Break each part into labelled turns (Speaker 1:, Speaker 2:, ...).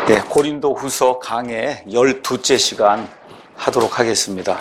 Speaker 1: 네, 고린도 후서 강의 12째 시간 하도록 하겠습니다.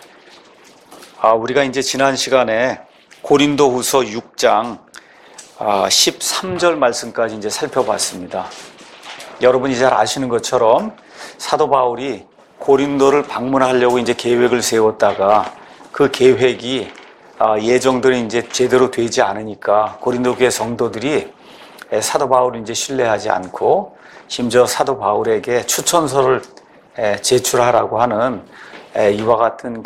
Speaker 1: 우리가 이제 지난 시간에 고린도 후서 6장 13절 말씀까지 이제 살펴봤습니다. 여러분이 잘 아시는 것처럼 사도 바울이 고린도를 방문하려고 이제 계획을 세웠다가 그 계획이 예정대로 이제 제대로 되지 않으니까 고린도 교회 성도들이 사도 바울을 이제 신뢰하지 않고 심지어 사도 바울에게 추천서를 제출하라고 하는 이와 같은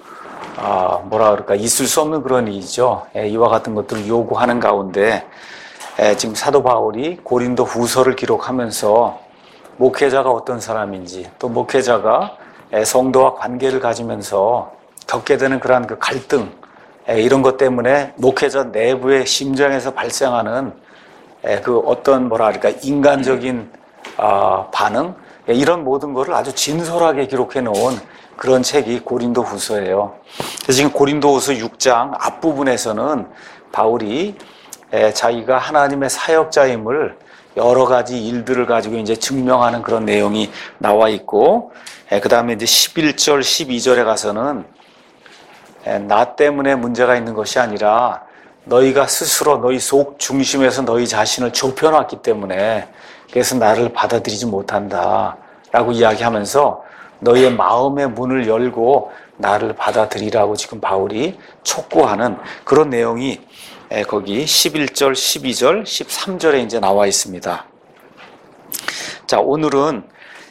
Speaker 1: 있을 수 없는 그런 일이죠. 이와 같은 것들을 요구하는 가운데 지금 사도 바울이 고린도 후서를 기록하면서 목회자가 어떤 사람인지 또 목회자가 성도와 관계를 가지면서 겪게 되는 그러한 그 갈등 이런 것 때문에 목회자 내부의 심정에서 발생하는 그 어떤 인간적인 반응 이런 모든 것을 아주 진솔하게 기록해 놓은 그런 책이 고린도 후서예요. 그래서 지금 고린도 후서 6장 앞부분에서는 바울이 자기가 하나님의 사역자임을 여러 가지 일들을 가지고 이제 증명하는 그런 내용이 나와 있고, 그 다음에 이제 11절, 12절에 가서는 나 때문에 문제가 있는 것이 아니라 너희가 스스로 너희 속 중심에서 너희 자신을 좁혀놨기 때문에 그래서 나를 받아들이지 못한다 라고 이야기하면서 너희의 마음의 문을 열고 나를 받아들이라고 지금 바울이 촉구하는 그런 내용이 거기 11절, 12절, 13절에 이제 나와 있습니다. 자, 오늘은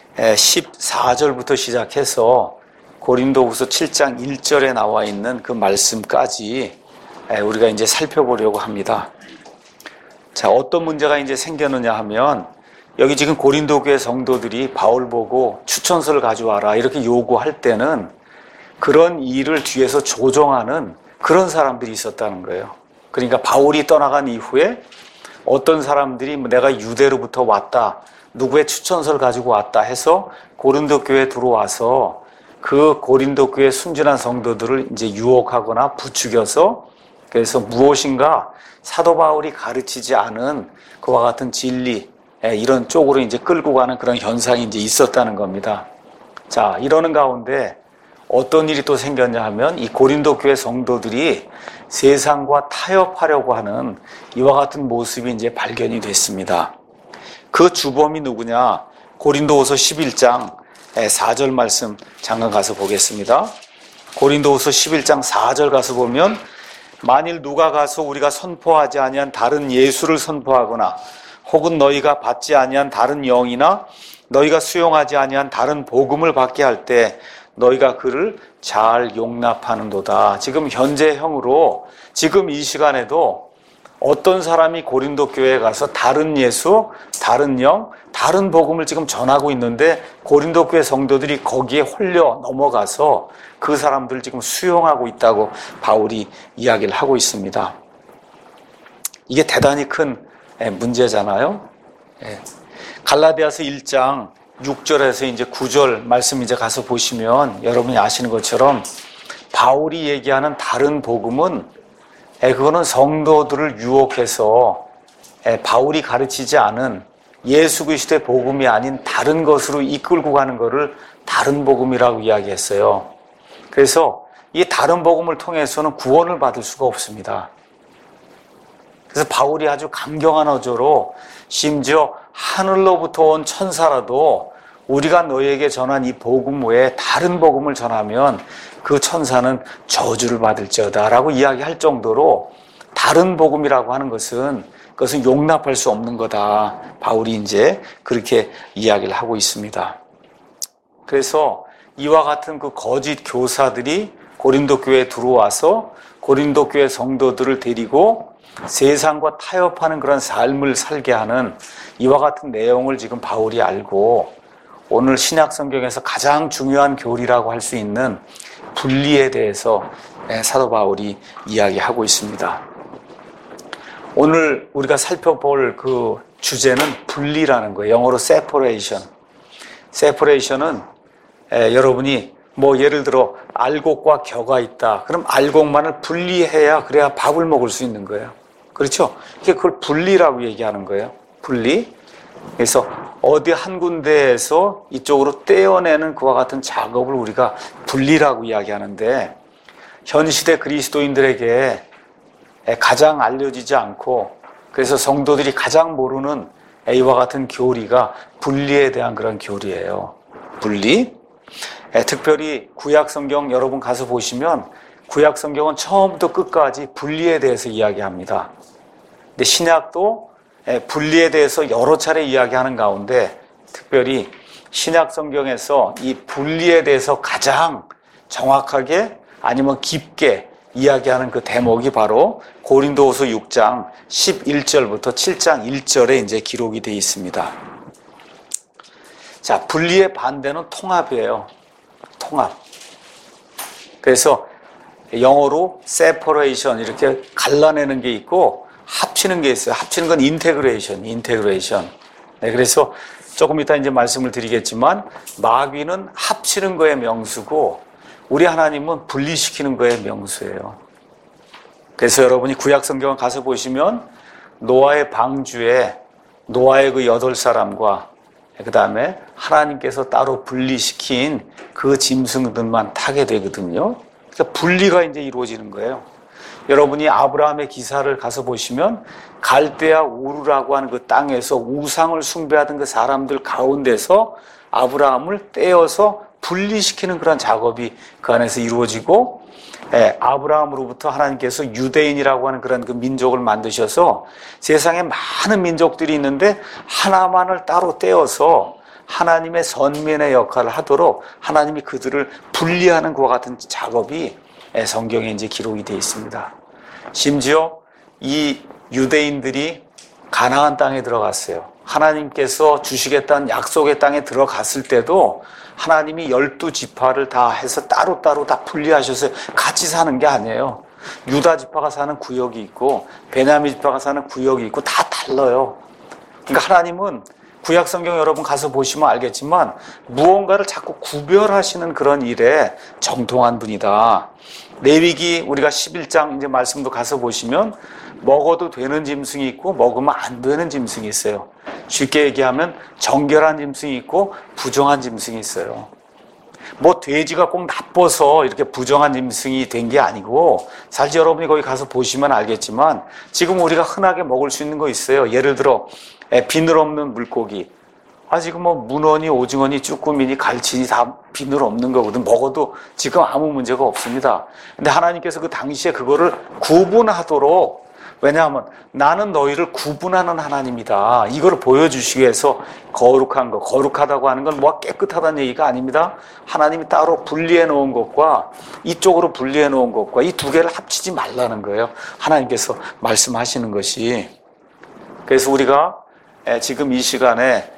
Speaker 1: 14절부터 시작해서 고린도후서 7장 1절에 나와 있는 그 말씀까지 우리가 이제 살펴보려고 합니다. 자, 어떤 문제가 이제 생겼느냐 하면 여기 지금 고린도 교회 성도들이 바울 보고 추천서를 가져와라 이렇게 요구할 때는 그런 일을 뒤에서 조정하는 그런 사람들이 있었다는 거예요. 그러니까 바울이 떠나간 이후에 어떤 사람들이 내가 유대로부터 왔다, 누구의 추천서를 가지고 왔다 해서 고린도 교회에 들어와서 그 고린도 교회 순진한 성도들을 이제 유혹하거나 부추겨서 그래서 무엇인가 사도 바울이 가르치지 않은 그와 같은 진리 이런 쪽으로 이제 끌고 가는 그런 현상이 이제 있었다는 겁니다. 자, 이러는 가운데 어떤 일이 또 생겼냐 하면 이 고린도 교회 성도들이 세상과 타협하려고 하는 이와 같은 모습이 이제 발견이 됐습니다. 그 주범이 누구냐? 고린도후서 11장 4절 말씀 잠깐 가서 보겠습니다. 고린도후서 11장 4절 가서 보면 만일 누가 가서 우리가 선포하지 아니한 다른 예수를 선포하거나 혹은 너희가 받지 아니한 다른 영이나 너희가 수용하지 아니한 다른 복음을 받게 할 때 너희가 그를 잘 용납하는도다. 지금 현재형으로 지금 이 시간에도 어떤 사람이 고린도 교회에 가서 다른 예수, 다른 영, 다른 복음을 지금 전하고 있는데 고린도 교회 성도들이 거기에 홀려 넘어가서 그 사람들을 지금 수용하고 있다고 바울이 이야기를 하고 있습니다. 이게 대단히 큰 문제잖아요. 갈라디아서 1장 6절에서 이제 9절 말씀 이제 가서 보시면 여러분이 아시는 것처럼 바울이 얘기하는 다른 복음은 그거는 성도들을 유혹해서 바울이 가르치지 않은 예수 그리스도의 복음이 아닌 다른 것으로 이끌고 가는 것을 다른 복음이라고 이야기했어요. 그래서 이 다른 복음을 통해서는 구원을 받을 수가 없습니다. 그래서 바울이 아주 강경한 어조로 심지어 하늘로부터 온 천사라도 우리가 너희에게 전한 이 복음 외에 다른 복음을 전하면 그 천사는 저주를 받을지어다 라고 이야기할 정도로 다른 복음이라고 하는 것은 그것은 용납할 수 없는 거다. 바울이 이제 그렇게 이야기를 하고 있습니다. 그래서 이와 같은 그 거짓 교사들이 고린도 교회에 들어와서 고린도 교회 성도들을 데리고 세상과 타협하는 그런 삶을 살게 하는 이와 같은 내용을 지금 바울이 알고 오늘 신약 성경에서 가장 중요한 교리라고 할 수 있는 분리에 대해서 사도 바울이 이야기하고 있습니다. 오늘 우리가 살펴볼 그 주제는 분리라는 거예요. 영어로 separation. separation은 여러분이 예를 들어 알곡과 겨가 있다. 그럼 알곡만을 분리해야 그래야 밥을 먹을 수 있는 거예요. 그렇죠? 그걸 분리라고 얘기하는 거예요. 분리. 그래서 어디 한 군데에서 이쪽으로 떼어내는 그와 같은 작업을 우리가 분리라고 이야기하는데, 현 시대 그리스도인들에게 가장 알려지지 않고, 그래서 성도들이 가장 모르는 이와 같은 교리가 분리에 대한 그런 교리예요. 분리. 특별히 구약 성경 여러분 가서 보시면 구약 성경은 처음부터 끝까지 분리에 대해서 이야기합니다. 근데 신약도 분리에 대해서 여러 차례 이야기하는 가운데 특별히 신약 성경에서 이 분리에 대해서 가장 정확하게 아니면 깊게 이야기하는 그 대목이 바로 고린도후서 6장 11절부터 7장 1절에 이제 기록이 되어 있습니다. 자, 분리의 반대는 통합이에요. 통합. 그래서 영어로 separation 이렇게 갈라내는 게 있고 합치는 게 있어요. 합치는 건 integration. 네, 그래서 조금 이따 이제 말씀을 드리겠지만 마귀는 합치는 거의 명수고 우리 하나님은 분리시키는 거의 명수예요. 그래서 여러분이 구약 성경을 가서 보시면 노아의 방주에 노아의 그 8사람과 그 다음에 하나님께서 따로 분리시킨 그 짐승들만 타게 되거든요. 그러니까 분리가 이제 이루어지는 거예요. 여러분이 아브라함의 기사를 가서 보시면 갈대아 우르라고 하는 그 땅에서 우상을 숭배하던 그 사람들 가운데서 아브라함을 떼어서 분리시키는 그런 작업이 그 안에서 이루어지고, 아브라함으로부터 하나님께서 유대인이라고 하는 그런 그 민족을 만드셔서 세상에 많은 민족들이 있는데 하나만을 따로 떼어서 하나님의 선민의 역할을 하도록 하나님이 그들을 분리하는 것과 같은 작업이 성경에 이제 기록이 되어 있습니다. 심지어 이 유대인들이 가나안 땅에 들어갔어요. 하나님께서 주시겠다는 약속의 땅에 들어갔을 때도 하나님이 12지파를 다 해서 따로따로 다 분리하셔서 같이 사는 게 아니에요. 유다 지파가 사는 구역이 있고 베냐민 지파가 사는 구역이 있고 다 달라요. 그러니까 하나님은 구약 성경 여러분 가서 보시면 알겠지만 무언가를 자꾸 구별하시는 그런 일에 정통한 분이다. 레위기 우리가 11장 이제 말씀도 가서 보시면 먹어도 되는 짐승이 있고 먹으면 안 되는 짐승이 있어요. 쉽게 얘기하면 정결한 짐승이 있고 부정한 짐승이 있어요. 뭐 돼지가 꼭 나빠서 이렇게 부정한 짐승이 된 게 아니고 사실 여러분이 거기 가서 보시면 알겠지만 지금 우리가 흔하게 먹을 수 있는 거 있어요. 예를 들어 비늘 없는 물고기. 지금 뭐 문어니 오징어니 쭈꾸미니 갈치니 다 비늘 없는 거거든. 먹어도 지금 아무 문제가 없습니다. 근데 하나님께서 그 당시에 그거를 구분하도록, 왜냐하면 나는 너희를 구분하는 하나님이다, 이걸 보여주시기 위해서 거룩한 거, 거룩하다고 하는 건 뭐 깨끗하다는 얘기가 아닙니다. 하나님이 따로 분리해 놓은 것과 이쪽으로 분리해 놓은 것과 이 두 개를 합치지 말라는 거예요. 하나님께서 말씀하시는 것이. 그래서 우리가 지금 이 시간에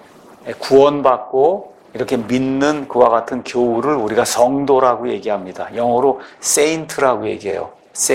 Speaker 1: 구원받고 이렇게 믿는 그와 같은 교우를 우리가 성도라고 얘기합니다. 영어로 saint라고 얘기해요.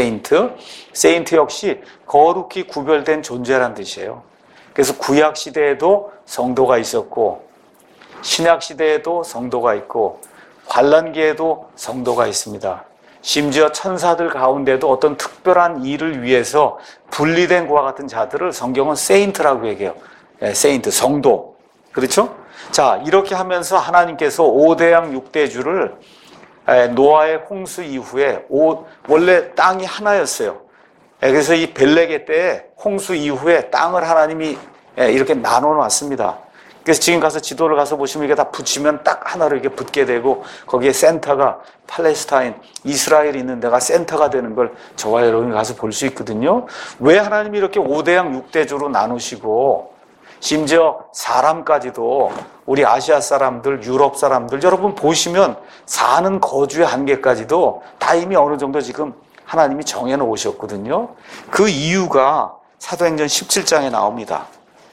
Speaker 1: 세인트 역시 거룩히 구별된 존재란 뜻이에요. 그래서 구약 시대에도 성도가 있었고 신약 시대에도 성도가 있고 환란기에도 성도가 있습니다. 심지어 천사들 가운데도 어떤 특별한 일을 위해서 분리된 것과 같은 자들을 성경은 세인트라고 얘기해요. 세인트, 성도. 그렇죠? 자, 이렇게 하면서 하나님께서 5대양 6대주를 노아의 홍수 이후에 원래 땅이 하나였어요. 그래서 이 벨레게 때에 홍수 이후에 땅을 하나님이 이렇게 나눠 놨습니다. 그래서 지금 가서 지도를 가서 보시면 이게 다 붙이면 딱 하나로 이렇게 붙게 되고 거기에 센터가 팔레스타인, 이스라엘이 있는 데가 센터가 되는 걸 저와 여러분이 가서 볼 수 있거든요. 왜 하나님이 이렇게 5대양 6대주로 나누시고 심지어 사람까지도 우리 아시아 사람들, 유럽 사람들 여러분 보시면 사는 거주의 한계까지도 다 이미 어느 정도 지금 하나님이 정해 놓으셨거든요. 그 이유가 사도행전 17장에 나옵니다.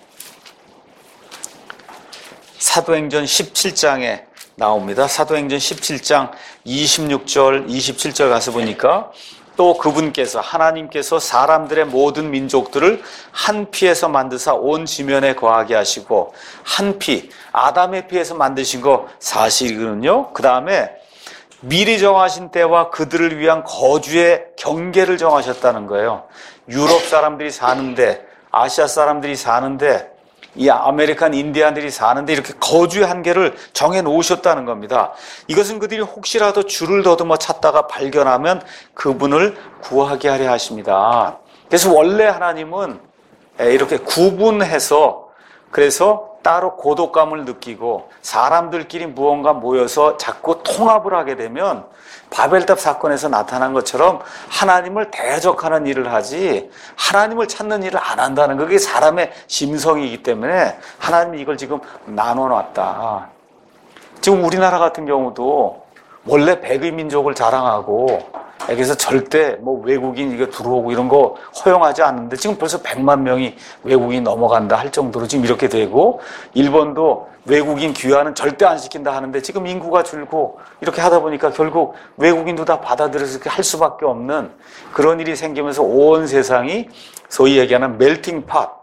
Speaker 1: 사도행전 17장에 나옵니다. 사도행전 17장 26절, 27절 가서 보니까 또 그분께서 하나님께서 사람들의 모든 민족들을 한 피에서 만드사 온 지면에 거하게 하시고 한 피, 아담의 피에서 만드신 거 사실이거든요. 그 다음에 미리 정하신 때와 그들을 위한 거주의 경계를 정하셨다는 거예요. 유럽 사람들이 사는데, 아시아 사람들이 사는데 이 아메리칸 인디안들이 사는데 이렇게 거주의 한계를 정해 놓으셨다는 겁니다. 이것은 그들이 혹시라도 줄을 더듬어 찾다가 발견하면 그분을 구하게 하려 하십니다. 그래서 원래 하나님은 이렇게 구분해서 그래서 따로 고독감을 느끼고 사람들끼리 무언가 모여서 자꾸 통합을 하게 되면 바벨탑 사건에서 나타난 것처럼 하나님을 대적하는 일을 하지 하나님을 찾는 일을 안 한다는 그게 사람의 심성이기 때문에 하나님이 이걸 지금 나눠놨다. 지금 우리나라 같은 경우도 원래 백의 민족을 자랑하고 그래서 절대 뭐 외국인 이거 들어오고 이런 거 허용하지 않는데 지금 벌써 100만 명이 외국인 넘어간다 할 정도로 지금 이렇게 되고 일본도 외국인 귀화는 절대 안 시킨다 하는데 지금 인구가 줄고 이렇게 하다 보니까 결국 외국인도 다 받아들여서 이렇게 할 수밖에 없는 그런 일이 생기면서 온 세상이 소위 얘기하는 멜팅 팟,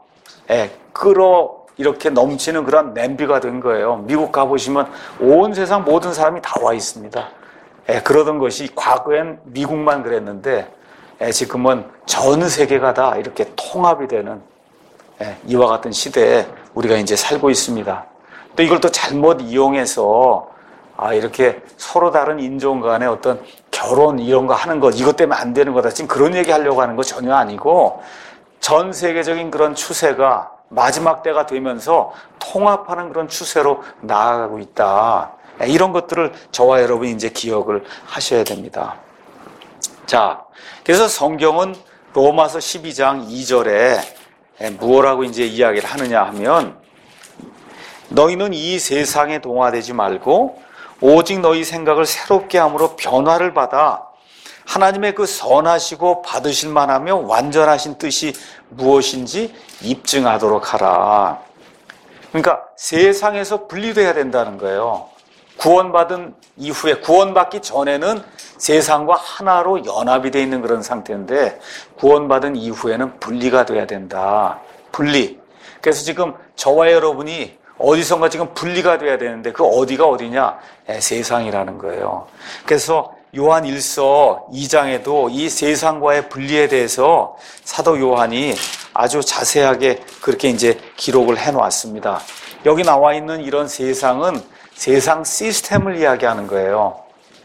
Speaker 1: 이렇게 넘치는 그런 냄비가 된 거예요. 미국 가보시면 온 세상 모든 사람이 다 와 있습니다. 그러던 것이 과거엔 미국만 그랬는데 지금은 전 세계가 다 이렇게 통합이 되는 이와 같은 시대에 우리가 이제 살고 있습니다. 또 이걸 또 잘못 이용해서 이렇게 서로 다른 인종 간의 어떤 결혼 이런 거 하는 것 이것 때문에 안 되는 거다. 지금 그런 얘기 하려고 하는 거 전혀 아니고 전 세계적인 그런 추세가 마지막 때가 되면서 통합하는 그런 추세로 나아가고 있다. 이런 것들을 저와 여러분이 이제 기억을 하셔야 됩니다. 자, 그래서 성경은 로마서 12장 2절에 무엇라고 이제 이야기를 하느냐 하면 너희는 이 세상에 동화되지 말고 오직 너희 생각을 새롭게 함으로 변화를 받아 하나님의 그 선하시고 받으실 만하며 완전하신 뜻이 무엇인지 입증하도록 하라. 그러니까 세상에서 분리돼야 된다는 거예요. 구원받은 이후에 구원받기 전에는 세상과 하나로 연합이 되어 있는 그런 상태인데 구원받은 이후에는 분리가 돼야 된다. 분리. 그래서 지금 저와 여러분이 어디선가 지금 분리가 돼야 되는데 그 어디가 어디냐? 세상이라는 거예요. 그래서 요한 1서 2장에도 이 세상과의 분리에 대해서 사도 요한이 아주 자세하게 그렇게 이제 기록을 해 놓았습니다. 여기 나와 있는 이런 세상은 세상 시스템을 이야기하는 거예요.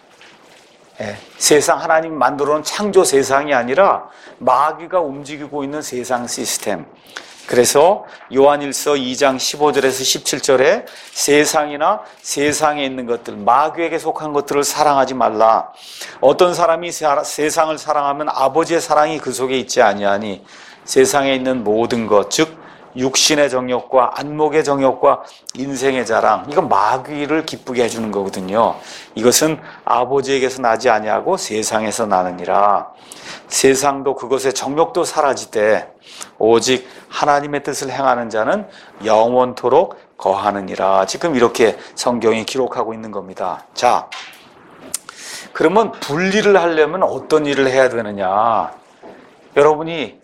Speaker 1: 세상 하나님이 만들어 놓은 창조 세상이 아니라 마귀가 움직이고 있는 세상 시스템. 그래서 요한일서 2장 15절에서 17절에 세상이나 세상에 있는 것들, 마귀에게 속한 것들을 사랑하지 말라. 어떤 사람이 세상을 사랑하면 아버지의 사랑이 그 속에 있지 아니하니 세상에 있는 모든 것, 즉 육신의 정욕과 안목의 정욕과 인생의 자랑, 이건 마귀를 기쁘게 해주는 거거든요. 이것은 아버지에게서 나지 아니하고 세상에서 나느니라. 세상도 그것의 정욕도 사라지되 오직 하나님의 뜻을 행하는 자는 영원토록 거하느니라. 지금 이렇게 성경이 기록하고 있는 겁니다. 자, 그러면 분리를 하려면 어떤 일을 해야 되느냐? 여러분이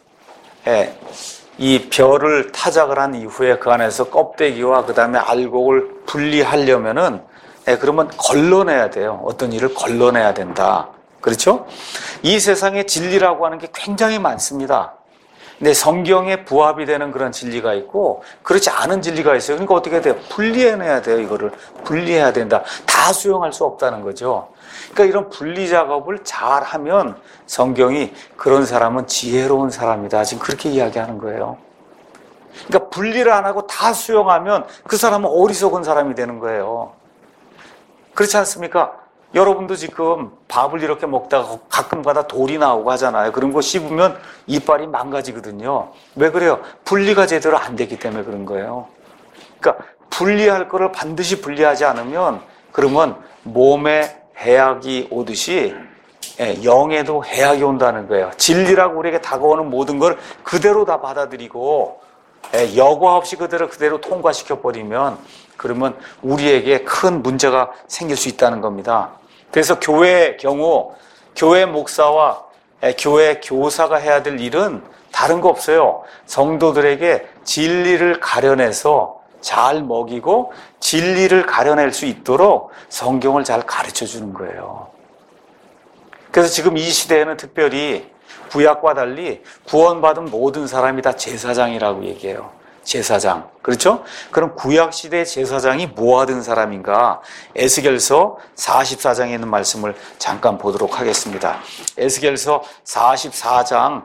Speaker 1: 이 별을 타작을 한 이후에 그 안에서 껍데기와 그 다음에 알곡을 분리하려면은 그러면 걸러내야 돼요. 어떤 일을 걸러내야 된다. 그렇죠? 이 세상에 진리라고 하는 게 굉장히 많습니다. 근데 성경에 부합이 되는 그런 진리가 있고 그렇지 않은 진리가 있어요. 그러니까 어떻게 해야 돼요? 분리해내야 돼요. 이거를 분리해야 된다. 다 수용할 수 없다는 거죠. 그러니까 이런 분리 작업을 잘 하면 성경이 그런 사람은 지혜로운 사람이다. 지금 그렇게 이야기하는 거예요. 그러니까 분리를 안 하고 다 수용하면 그 사람은 어리석은 사람이 되는 거예요. 그렇지 않습니까? 여러분도 지금 밥을 이렇게 먹다가 가끔가다 돌이 나오고 하잖아요. 그런 거 씹으면 이빨이 망가지거든요. 왜 그래요? 분리가 제대로 안 되기 때문에 그런 거예요. 그러니까 분리할 거를 반드시 분리하지 않으면 그러면 몸에 해악이 오듯이 영에도 해악이 온다는 거예요. 진리라고 우리에게 다가오는 모든 걸 그대로 다 받아들이고 여과 없이 그대로 통과시켜버리면 그러면 우리에게 큰 문제가 생길 수 있다는 겁니다. 그래서 교회의 경우 교회 목사와 교회 교사가 해야 될 일은 다른 거 없어요. 성도들에게 진리를 가려내서 잘 먹이고 진리를 가려낼 수 있도록 성경을 잘 가르쳐 주는 거예요. 그래서 지금 이 시대에는 특별히 구약과 달리 구원받은 모든 사람이 다 제사장이라고 얘기해요. 제사장. 그렇죠? 그럼 구약시대 제사장이 뭐 하던 사람인가? 에스겔서 44장에 있는 말씀을 잠깐 보도록 하겠습니다. 에스겔서 44장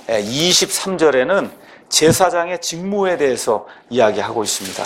Speaker 1: 23절에는 제사장의 직무에 대해서 이야기하고 있습니다.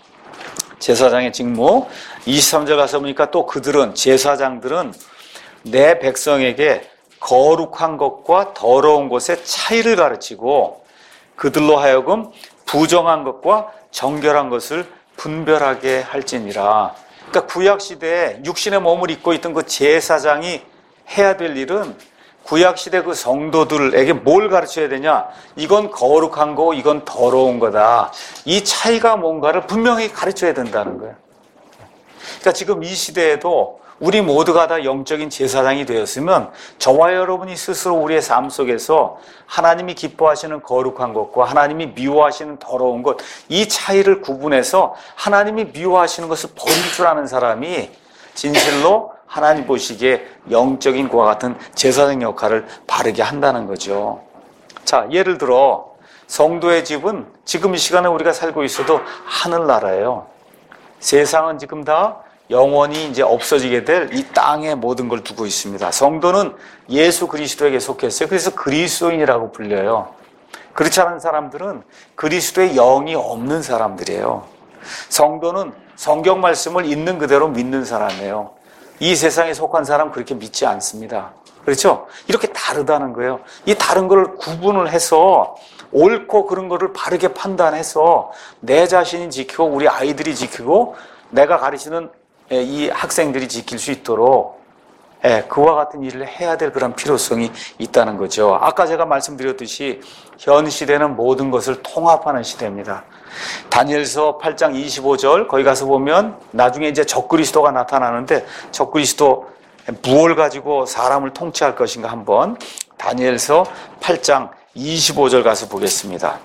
Speaker 1: 제사장의 직무 23절 가서 보니까 또 그들은 제사장들은 내 백성에게 거룩한 것과 더러운 것의 차이를 가르치고 그들로 하여금 부정한 것과 정결한 것을 분별하게 할지니라. 그러니까 구약시대에 육신의 몸을 입고 있던 그 제사장이 해야 될 일은 구약시대 그 성도들에게 뭘 가르쳐야 되냐? 이건 거룩한 거, 이건 더러운 거다. 이 차이가 뭔가를 분명히 가르쳐야 된다는 거예요. 그러니까 지금 이 시대에도 우리 모두가 다 영적인 제사장이 되었으면 저와 여러분이 스스로 우리의 삶 속에서 하나님이 기뻐하시는 거룩한 것과 하나님이 미워하시는 더러운 것, 이 차이를 구분해서 하나님이 미워하시는 것을 버릴 줄 아는 사람이 진실로 하나님 보시기에 영적인 그와 같은 제사장 역할을 바르게 한다는 거죠. 자, 예를 들어 성도의 집은 지금 이 시간에 우리가 살고 있어도 하늘나라예요. 세상은 지금 다 영원히 이제 없어지게 될 이 땅에 모든 걸 두고 있습니다. 성도는 예수 그리스도에게 속했어요. 그래서 그리스도인이라고 불려요. 그렇지 않은 사람들은 그리스도의 영이 없는 사람들이에요. 성도는 성경 말씀을 있는 그대로 믿는 사람이에요. 이 세상에 속한 사람 그렇게 믿지 않습니다. 그렇죠? 이렇게 다르다는 거예요. 이 다른 걸 구분을 해서 옳고 그런 거를 바르게 판단해서 내 자신이 지키고 우리 아이들이 지키고 내가 가르치는 이 학생들이 지킬 수 있도록 그와 같은 일을 해야 될 그런 필요성이 있다는 거죠. 아까 제가 말씀드렸듯이 현 시대는 모든 것을 통합하는 시대입니다. 다니엘서 8장 25절 거기 가서 보면 나중에 이제 적그리스도가 나타나는데 적그리스도 무엇을 가지고 사람을 통치할 것인가 한번 다니엘서 8장 25절 가서 보겠습니다.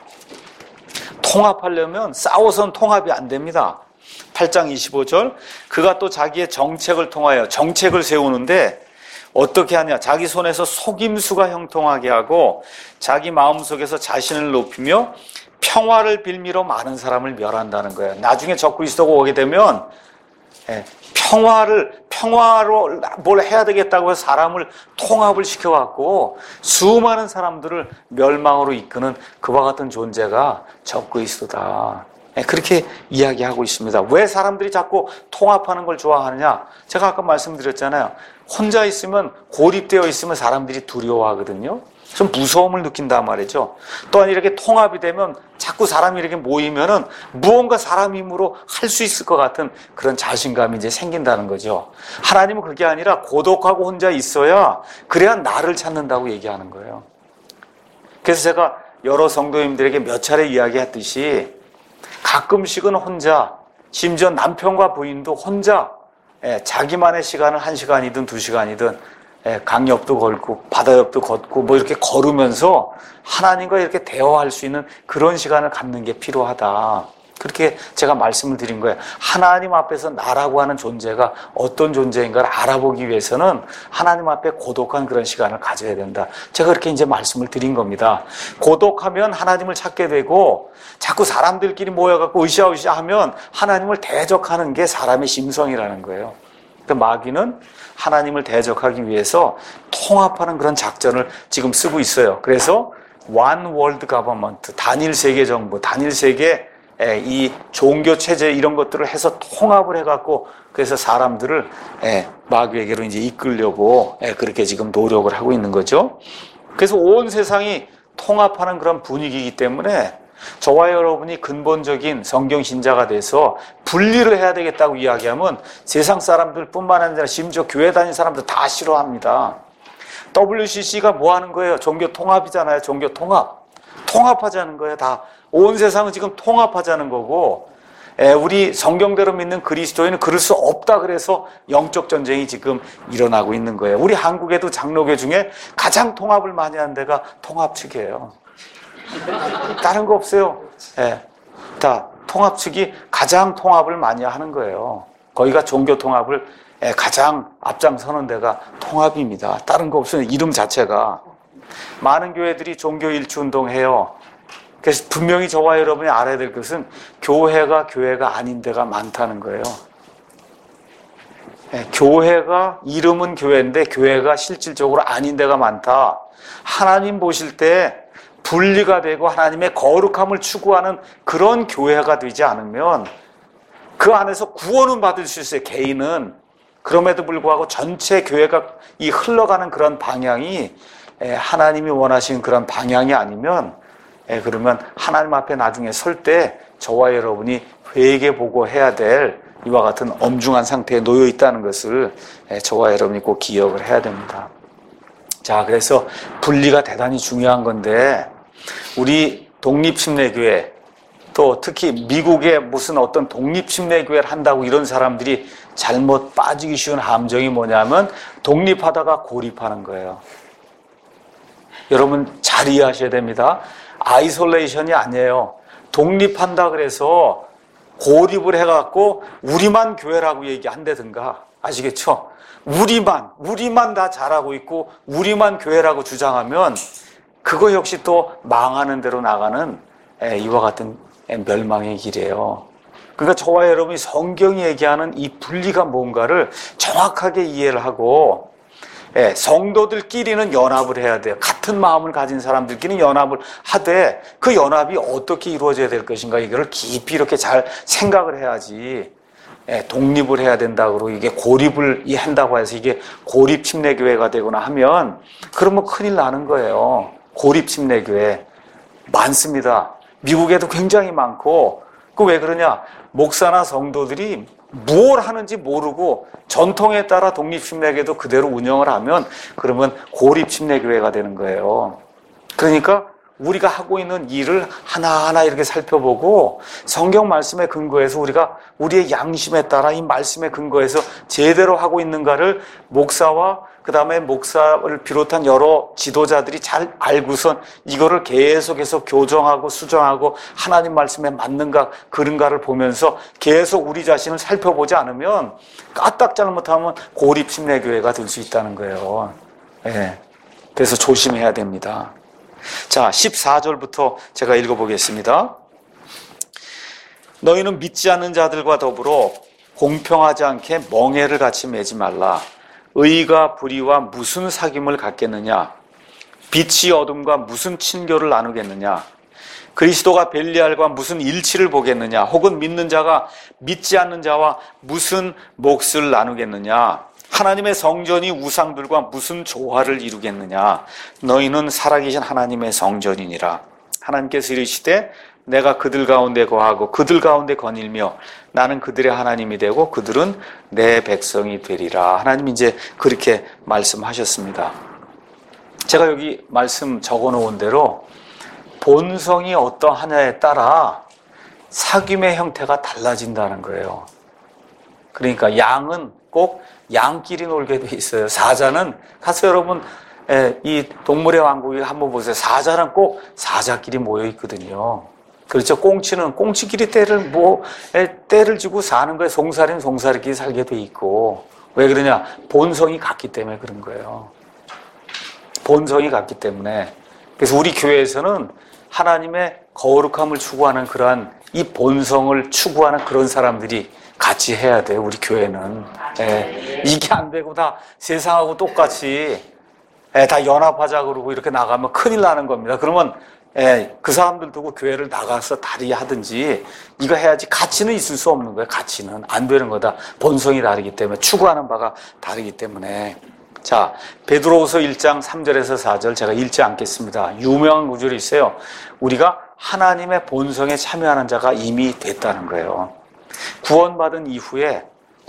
Speaker 1: 통합하려면 싸워서는 통합이 안 됩니다. 8장 25절 그가 또 자기의 정책을 통하여 정책을 세우는데 어떻게 하냐? 자기 손에서 속임수가 형통하게 하고 자기 마음속에서 자신을 높이며 평화를 빌미로 많은 사람을 멸한다는 거예요. 나중에 적그리스도가 오게 되면 평화로 뭘 해야 되겠다고 해서 사람을 통합을 시켜갖고 수많은 사람들을 멸망으로 이끄는 그와 같은 존재가 적그리스도다. 그렇게 이야기하고 있습니다. 왜 사람들이 자꾸 통합하는 걸 좋아하느냐? 제가 아까 말씀드렸잖아요. 혼자 있으면 고립되어 있으면 사람들이 두려워하거든요. 좀 무서움을 느낀단 말이죠. 또한 이렇게 통합이 되면 자꾸 사람이 이렇게 모이면은 무언가 사람 힘으로 할 수 있을 것 같은 그런 자신감이 이제 생긴다는 거죠. 하나님은 그게 아니라 고독하고 혼자 있어야 그래야 나를 찾는다고 얘기하는 거예요. 그래서 제가 여러 성도님들에게 몇 차례 이야기했듯이 가끔씩은 혼자, 심지어 남편과 부인도 혼자 자기만의 시간을 1시간이든 2시간이든 강 옆도 걷고 바다 옆도 걷고 뭐 이렇게 걸으면서 하나님과 이렇게 대화할 수 있는 그런 시간을 갖는 게 필요하다. 그렇게 제가 말씀을 드린 거예요. 하나님 앞에서 나라고 하는 존재가 어떤 존재인가를 알아보기 위해서는 하나님 앞에 고독한 그런 시간을 가져야 된다. 제가 그렇게 이제 말씀을 드린 겁니다. 고독하면 하나님을 찾게 되고 자꾸 사람들끼리 모여갖고 으쌰으쌰 하면 하나님을 대적하는 게 사람의 심성이라는 거예요. 마귀는 하나님을 대적하기 위해서 통합하는 그런 작전을 지금 쓰고 있어요. 그래서 One World Government, 단일 세계 정부, 단일 세계 이 종교 체제 이런 것들을 해서 통합을 해갖고 그래서 사람들을 마귀에게로 이제 이끌려고 그렇게 지금 노력을 하고 있는 거죠. 그래서 온 세상이 통합하는 그런 분위기이기 때문에 저와 여러분이 근본적인 성경 신자가 돼서 분리를 해야 되겠다고 이야기하면 세상 사람들뿐만 아니라 심지어 교회 다니는 사람들 다 싫어합니다. WCC가 뭐 하는 거예요? 종교 통합이잖아요. 종교 통합. 통합하자는 거예요. 다. 온 세상은 지금 통합하자는 거고 우리 성경대로 믿는 그리스도인은 그럴 수 없다 그래서 영적 전쟁이 지금 일어나고 있는 거예요. 우리 한국에도 장로교 중에 가장 통합을 많이 하는 데가 통합 측이에요. 다른 거 없어요. 다 통합 측이 가장 통합을 많이 하는 거예요. 거기가 종교 통합을 가장 앞장서는 데가 통합입니다. 다른 거 없어요. 이름 자체가. 많은 교회들이 종교 일치 운동해요. 그래서 분명히 저와 여러분이 알아야 될 것은 교회가 아닌 데가 많다는 거예요. 교회가 이름은 교회인데 교회가 실질적으로 아닌 데가 많다. 하나님 보실 때 분리가 되고 하나님의 거룩함을 추구하는 그런 교회가 되지 않으면 그 안에서 구원은 받을 수 있어요. 개인은. 그럼에도 불구하고 전체 교회가 이 흘러가는 그런 방향이 하나님이 원하시는 그런 방향이 아니면 그러면 하나님 앞에 나중에 설 때 저와 여러분이 회개보고 해야 될 이와 같은 엄중한 상태에 놓여 있다는 것을 저와 여러분이 꼭 기억을 해야 됩니다. 자, 그래서 분리가 대단히 중요한 건데 우리 독립침례교회 또 특히 미국의 무슨 어떤 독립침례교회를 한다고 이런 사람들이 잘못 빠지기 쉬운 함정이 뭐냐면 독립하다가 고립하는 거예요. 여러분 잘 이해하셔야 됩니다. 아이솔레이션이 아니에요. 독립한다 그래서 고립을 해갖고 우리만 교회라고 얘기한다든가, 아시겠죠? 우리만 다 잘하고 있고 우리만 교회라고 주장하면 그거 역시 또 망하는 대로 나가는 이와 같은 멸망의 길이에요. 그러니까 저와 여러분이 성경이 얘기하는 이 분리가 뭔가를 정확하게 이해를 하고 성도들끼리는 연합을 해야 돼요. 같은 마음을 가진 사람들끼리는 연합을 하되 그 연합이 어떻게 이루어져야 될 것인가 이거를 깊이 이렇게 잘 생각을 해야지 독립을 해야 된다고 이게 고립을 한다고 해서 이게 고립 침례교회가 되거나 하면 그러면 큰일 나는 거예요. 고립 침례교회 많습니다. 미국에도 굉장히 많고 그 왜 그러냐? 목사나 성도들이 무엇을 하는지 모르고 전통에 따라 독립침례교회도 그대로 운영을 하면 그러면 고립침례교회가 되는 거예요. 그러니까 우리가 하고 있는 일을 하나하나 이렇게 살펴보고 성경 말씀에 근거해서 우리가 우리의 양심에 따라 이 말씀에 근거해서 제대로 하고 있는가를 목사와 그 다음에 목사를 비롯한 여러 지도자들이 잘 알고선 이거를 계속해서 교정하고 수정하고 하나님 말씀에 맞는가 그런가를 보면서 계속 우리 자신을 살펴보지 않으면 까딱 잘못하면 고립침례교회가 될 수 있다는 거예요. 그래서 조심해야 됩니다. 자, 14절부터 제가 읽어보겠습니다. 너희는 믿지 않는 자들과 더불어 공평하지 않게 멍에를 같이 매지 말라. 의가 불의와 무슨 사귐을 갖겠느냐? 빛이 어둠과 무슨 친교를 나누겠느냐? 그리스도가 벨리알과 무슨 일치를 보겠느냐? 혹은 믿는 자가 믿지 않는 자와 무슨 몫을 나누겠느냐? 하나님의 성전이 우상들과 무슨 조화를 이루겠느냐? 너희는 살아계신 하나님의 성전이니라. 하나님께서 이르시되 내가 그들 가운데 거하고 그들 가운데 거닐며 나는 그들의 하나님이 되고 그들은 내 백성이 되리라. 하나님이 이제 그렇게 말씀하셨습니다. 제가 여기 말씀 적어놓은 대로 본성이 어떠하냐에 따라 사귐의 형태가 달라진다는 거예요. 그러니까 양은 꼭 양끼리 놀게 돼 있어요. 사자는 가서 여러분 이 동물의 왕국에 한번 보세요. 사자는 꼭 사자끼리 모여 있거든요. 그렇죠. 꽁치는 꽁치끼리 때를 지고 사는 거예요. 송사리는 송사리끼리 살게 돼 있고. 왜 그러냐? 본성이 같기 때문에 그런 거예요. 본성이 같기 때문에. 그래서 우리 교회에서는 하나님의 거룩함을 추구하는 그러한 이 본성을 추구하는 그런 사람들이 같이 해야 돼요. 우리 교회는. 이게 안 되고 다 세상하고 똑같이 다 연합하자 그러고 이렇게 나가면 큰일 나는 겁니다. 그러면 그 사람들 두고 교회를 나가서 다리 하든지 이거 해야지. 가치는 있을 수 없는 거예요. 가치는 안 되는 거다. 본성이 다르기 때문에 추구하는 바가 다르기 때문에. 자, 베드로후서 1장 3절에서 4절 제가 읽지 않겠습니다. 유명한 구절이 있어요. 우리가 하나님의 본성에 참여하는 자가 이미 됐다는 거예요. 구원받은 이후에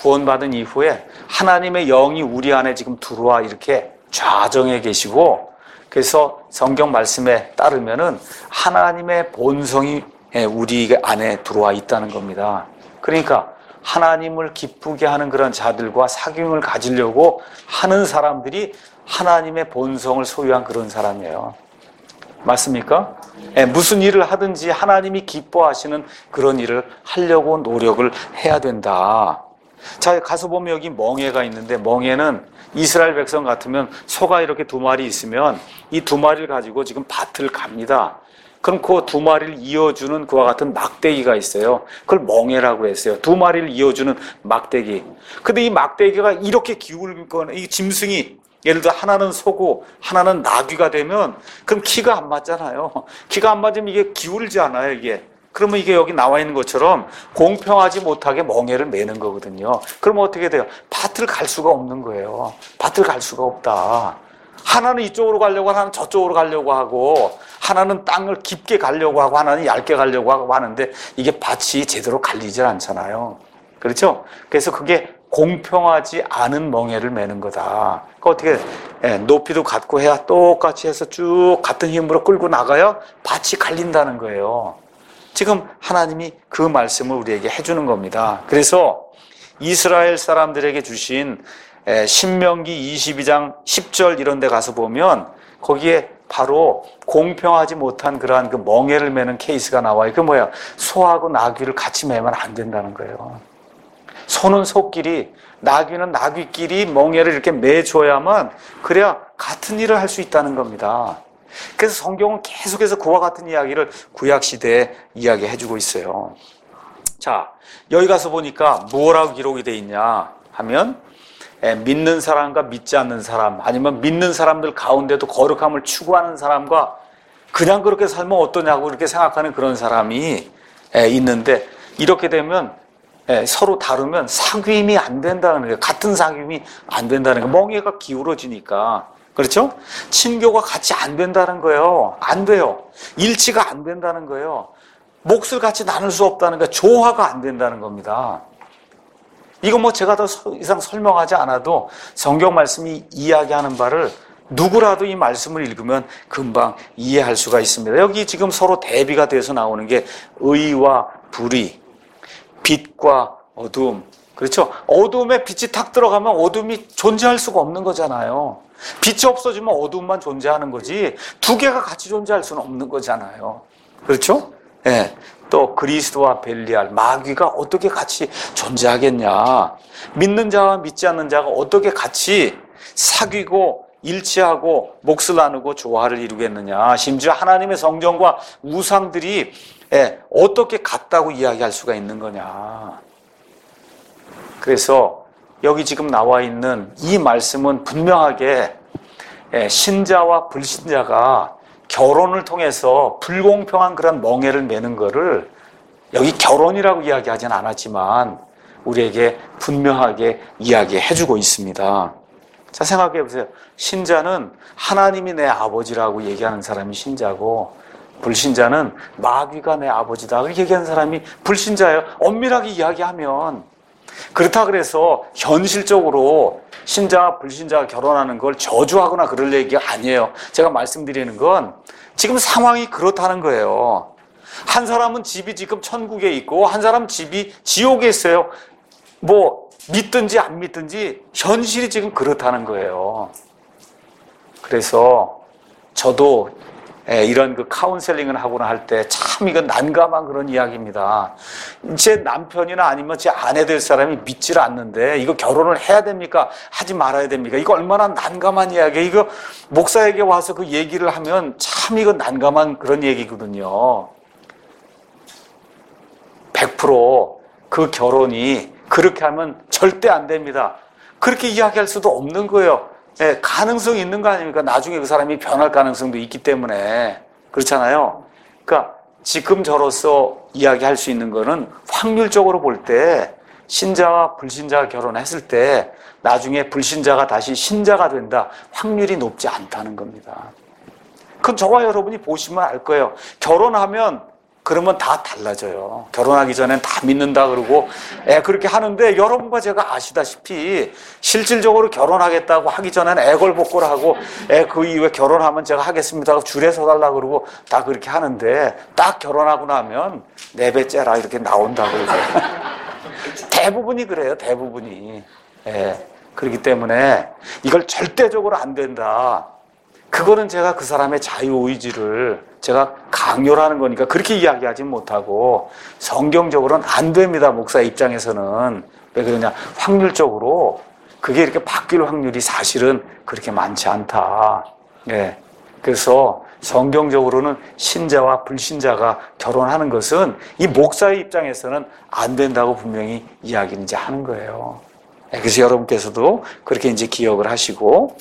Speaker 1: 하나님의 영이 우리 안에 지금 들어와 이렇게 좌정해 계시고, 그래서 성경 말씀에 따르면은 하나님의 본성이 우리 안에 들어와 있다는 겁니다. 그러니까 하나님을 기쁘게 하는 그런 자들과 사귐을 가지려고 하는 사람들이 하나님의 본성을 소유한 그런 사람이에요. 맞습니까? 무슨 일을 하든지 하나님이 기뻐하시는 그런 일을 하려고 노력을 해야 된다. 자, 가서 보면 여기 멍에가 있는데, 멍에는 이스라엘 백성 같으면 소가 이렇게 2마리 있으면 이 2마리를 가지고 지금 밭을 갑니다. 그럼 그 두 마리를 이어주는 그와 같은 막대기가 있어요. 그걸 멍에라고 했어요. 두 마리를 이어주는 막대기. 근데 이 막대기가 이렇게 기울거나 이 짐승이 예를 들어 하나는 소고 하나는 나귀가 되면 그럼 키가 안 맞잖아요. 키가 안 맞으면 이게 기울지 않아요, 이게. 그러면 이게 여기 나와 있는 것처럼 공평하지 못하게 멍에를 매는 거거든요. 그러면 어떻게 돼요? 밭을 갈 수가 없는 거예요. 밭을 갈 수가 없다. 하나는 이쪽으로 가려고 하나는 저쪽으로 가려고 하고 하나는 땅을 깊게 가려고 하고 하나는 얇게 가려고 하고 하는데 이게 밭이 제대로 갈리질 않잖아요. 그렇죠? 그래서 그게 공평하지 않은 멍에를 매는 거다. 그러니까 어떻게 높이도 같고 해야 똑같이 해서 쭉 같은 힘으로 끌고 나가야 밭이 갈린다는 거예요. 지금 하나님이 그 말씀을 우리에게 해주는 겁니다. 그래서 이스라엘 사람들에게 주신 신명기 22장 10절 이런 데 가서 보면 거기에 바로 공평하지 못한 그러한 그 멍에를 매는 케이스가 나와요. 그 뭐야? 소하고 나귀를 같이 매면 안 된다는 거예요. 소는 소끼리, 나귀는 나귀끼리 멍에를 이렇게 매줘야만 그래야 같은 일을 할 수 있다는 겁니다. 그래서 성경은 계속해서 그와 같은 이야기를 구약시대에 이야기해주고 있어요. 자, 여기 가서 보니까 뭐라고 기록이 되어 있냐 하면 믿는 사람과 믿지 않는 사람, 아니면 믿는 사람들 가운데도 거룩함을 추구하는 사람과 그냥 그렇게 살면 어떠냐고 이렇게 생각하는 그런 사람이 있는데, 이렇게 되면 서로 다르면 사귐이 안 된다는 거예요. 같은 사귐이 안 된다는 거예요. 멍에가 기울어지니까. 그렇죠? 친교가 같이 안 된다는 거예요. 안 돼요. 일치가 안 된다는 거예요. 몫을 같이 나눌 수 없다는 거예요. 조화가 안 된다는 겁니다. 이거 뭐 제가 더 이상 설명하지 않아도 성경 말씀이 이야기하는 바를 누구라도 이 말씀을 읽으면 금방 이해할 수가 있습니다. 여기 지금 서로 대비가 돼서 나오는 게 의와 불의, 빛과 어둠. 그렇죠? 어둠에 빛이 탁 들어가면 어둠이 존재할 수가 없는 거잖아요. 빛이 없어지면 어둠만 존재하는 거지 두 개가 같이 존재할 수는 없는 거잖아요. 그렇죠? 예. 또 그리스도와 벨리알, 마귀가 어떻게 같이 존재하겠냐. 믿는 자와 믿지 않는 자가 어떻게 같이 사귀고 일치하고 몫을 나누고 조화를 이루겠느냐. 심지어 하나님의 성전과 우상들이 어떻게 같다고 이야기할 수가 있는 거냐. 그래서 여기 지금 나와 있는 이 말씀은 분명하게 신자와 불신자가 결혼을 통해서 불공평한 그런 멍에를 매는 거를 여기 결혼이라고 이야기하진 않았지만 우리에게 분명하게 이야기해주고 있습니다. 자, 생각해 보세요. 신자는 하나님이 내 아버지라고 얘기하는 사람이 신자고, 불신자는 마귀가 내 아버지다 그렇게 얘기하는 사람이 불신자예요. 엄밀하게 이야기하면. 그렇다 그래서 현실적으로 신자와 불신자가 결혼하는 걸 저주하거나 그럴 얘기가 아니에요. 제가 말씀드리는 건 지금 상황이 그렇다는 거예요. 한 사람은 집이 지금 천국에 있고 한 사람은 집이 지옥에 있어요. 뭐 믿든지 안 믿든지 현실이 지금 그렇다는 거예요. 그래서 저도 이런 그 카운셀링을 하거나 할 때 참 이건 난감한 그런 이야기입니다. 제 남편이나 아니면 제 아내 될 사람이 믿지를 않는데 이거 결혼을 해야 됩니까? 하지 말아야 됩니까? 이거 얼마나 난감한 이야기예요. 이거 목사에게 와서 그 얘기를 하면 참 이거 난감한 그런 얘기거든요. 100% 결혼이 그렇게 하면 절대 안 됩니다. 그렇게 이야기할 수도 없는 거예요. 가능성이 있는 거 아닙니까? 나중에 그 사람이 변할 가능성도 있기 때문에. 그렇잖아요. 그러니까 지금 저로서 이야기할 수 있는 거는 확률적으로 볼 때 신자와 불신자가 결혼했을 때 나중에 불신자가 다시 신자가 된다. 확률이 높지 않다는 겁니다. 그건 저와 여러분이 보시면 알 거예요. 결혼하면 그러면 다 달라져요. 결혼하기 전엔 다 믿는다 그러고 그렇게 하는데 여러분과 제가 아시다시피 실질적으로 결혼하겠다고 하기 전엔 애걸복걸하고 그 이후에 결혼하면 제가 하겠습니다 하고 줄에 서달라 그러고 다 그렇게 하는데 딱 결혼하고 나면 내 배 째라 이렇게 나온다고 그러죠. 대부분이 그래요. 대부분이. 그렇기 때문에 이걸 절대적으로 안 된다. 그거는 제가 그 사람의 자유의지를 제가 강요를 하는 거니까 그렇게 이야기하지 못하고 성경적으로는 안 됩니다. 목사 입장에서는. 왜 그러냐. 확률적으로 그게 이렇게 바뀔 확률이 사실은 그렇게 많지 않다. 그래서 성경적으로는 신자와 불신자가 결혼하는 것은 이 목사의 입장에서는 안 된다고 분명히 이야기를 이제 하는 거예요. 그래서 여러분께서도 그렇게 이제 기억을 하시고,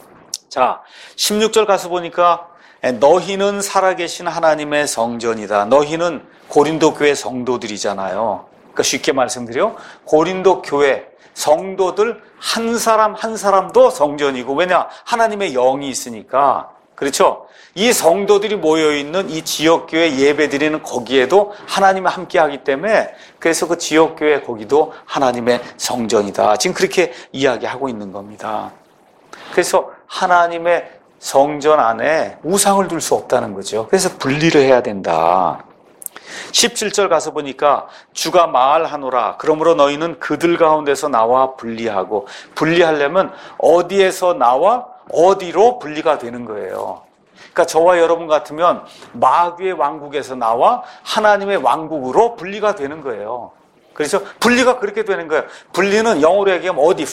Speaker 1: 자, 16절 가서 보니까 너희는 살아계신 하나님의 성전이다. 너희는 고린도 교회 성도들이잖아요. 그러니까 쉽게 말씀드려 고린도 교회 성도들 한 사람 한 사람도 성전이고, 왜냐? 하나님의 영이 있으니까. 그렇죠? 이 성도들이 모여있는 이 지역교회 예배드리는 거기에도 하나님이 함께하기 때문에, 그래서 그 지역교회 거기도 하나님의 성전이다. 지금 그렇게 이야기하고 있는 겁니다. 그래서 하나님의 성전 안에 우상을 둘 수 없다는 거죠. 그래서 분리를 해야 된다. 17절 가서 보니까 주가 말하노라. 그러므로 너희는 그들 가운데서 나와 분리하고, 분리하려면 어디에서 나와 어디로 분리가 되는 거예요. 그러니까 저와 여러분 같으면 마귀의 왕국에서 나와 하나님의 왕국으로 분리가 되는 거예요. 그래서 분리가 그렇게 되는 거예요. 분리는 영어로 얘기하면 어디?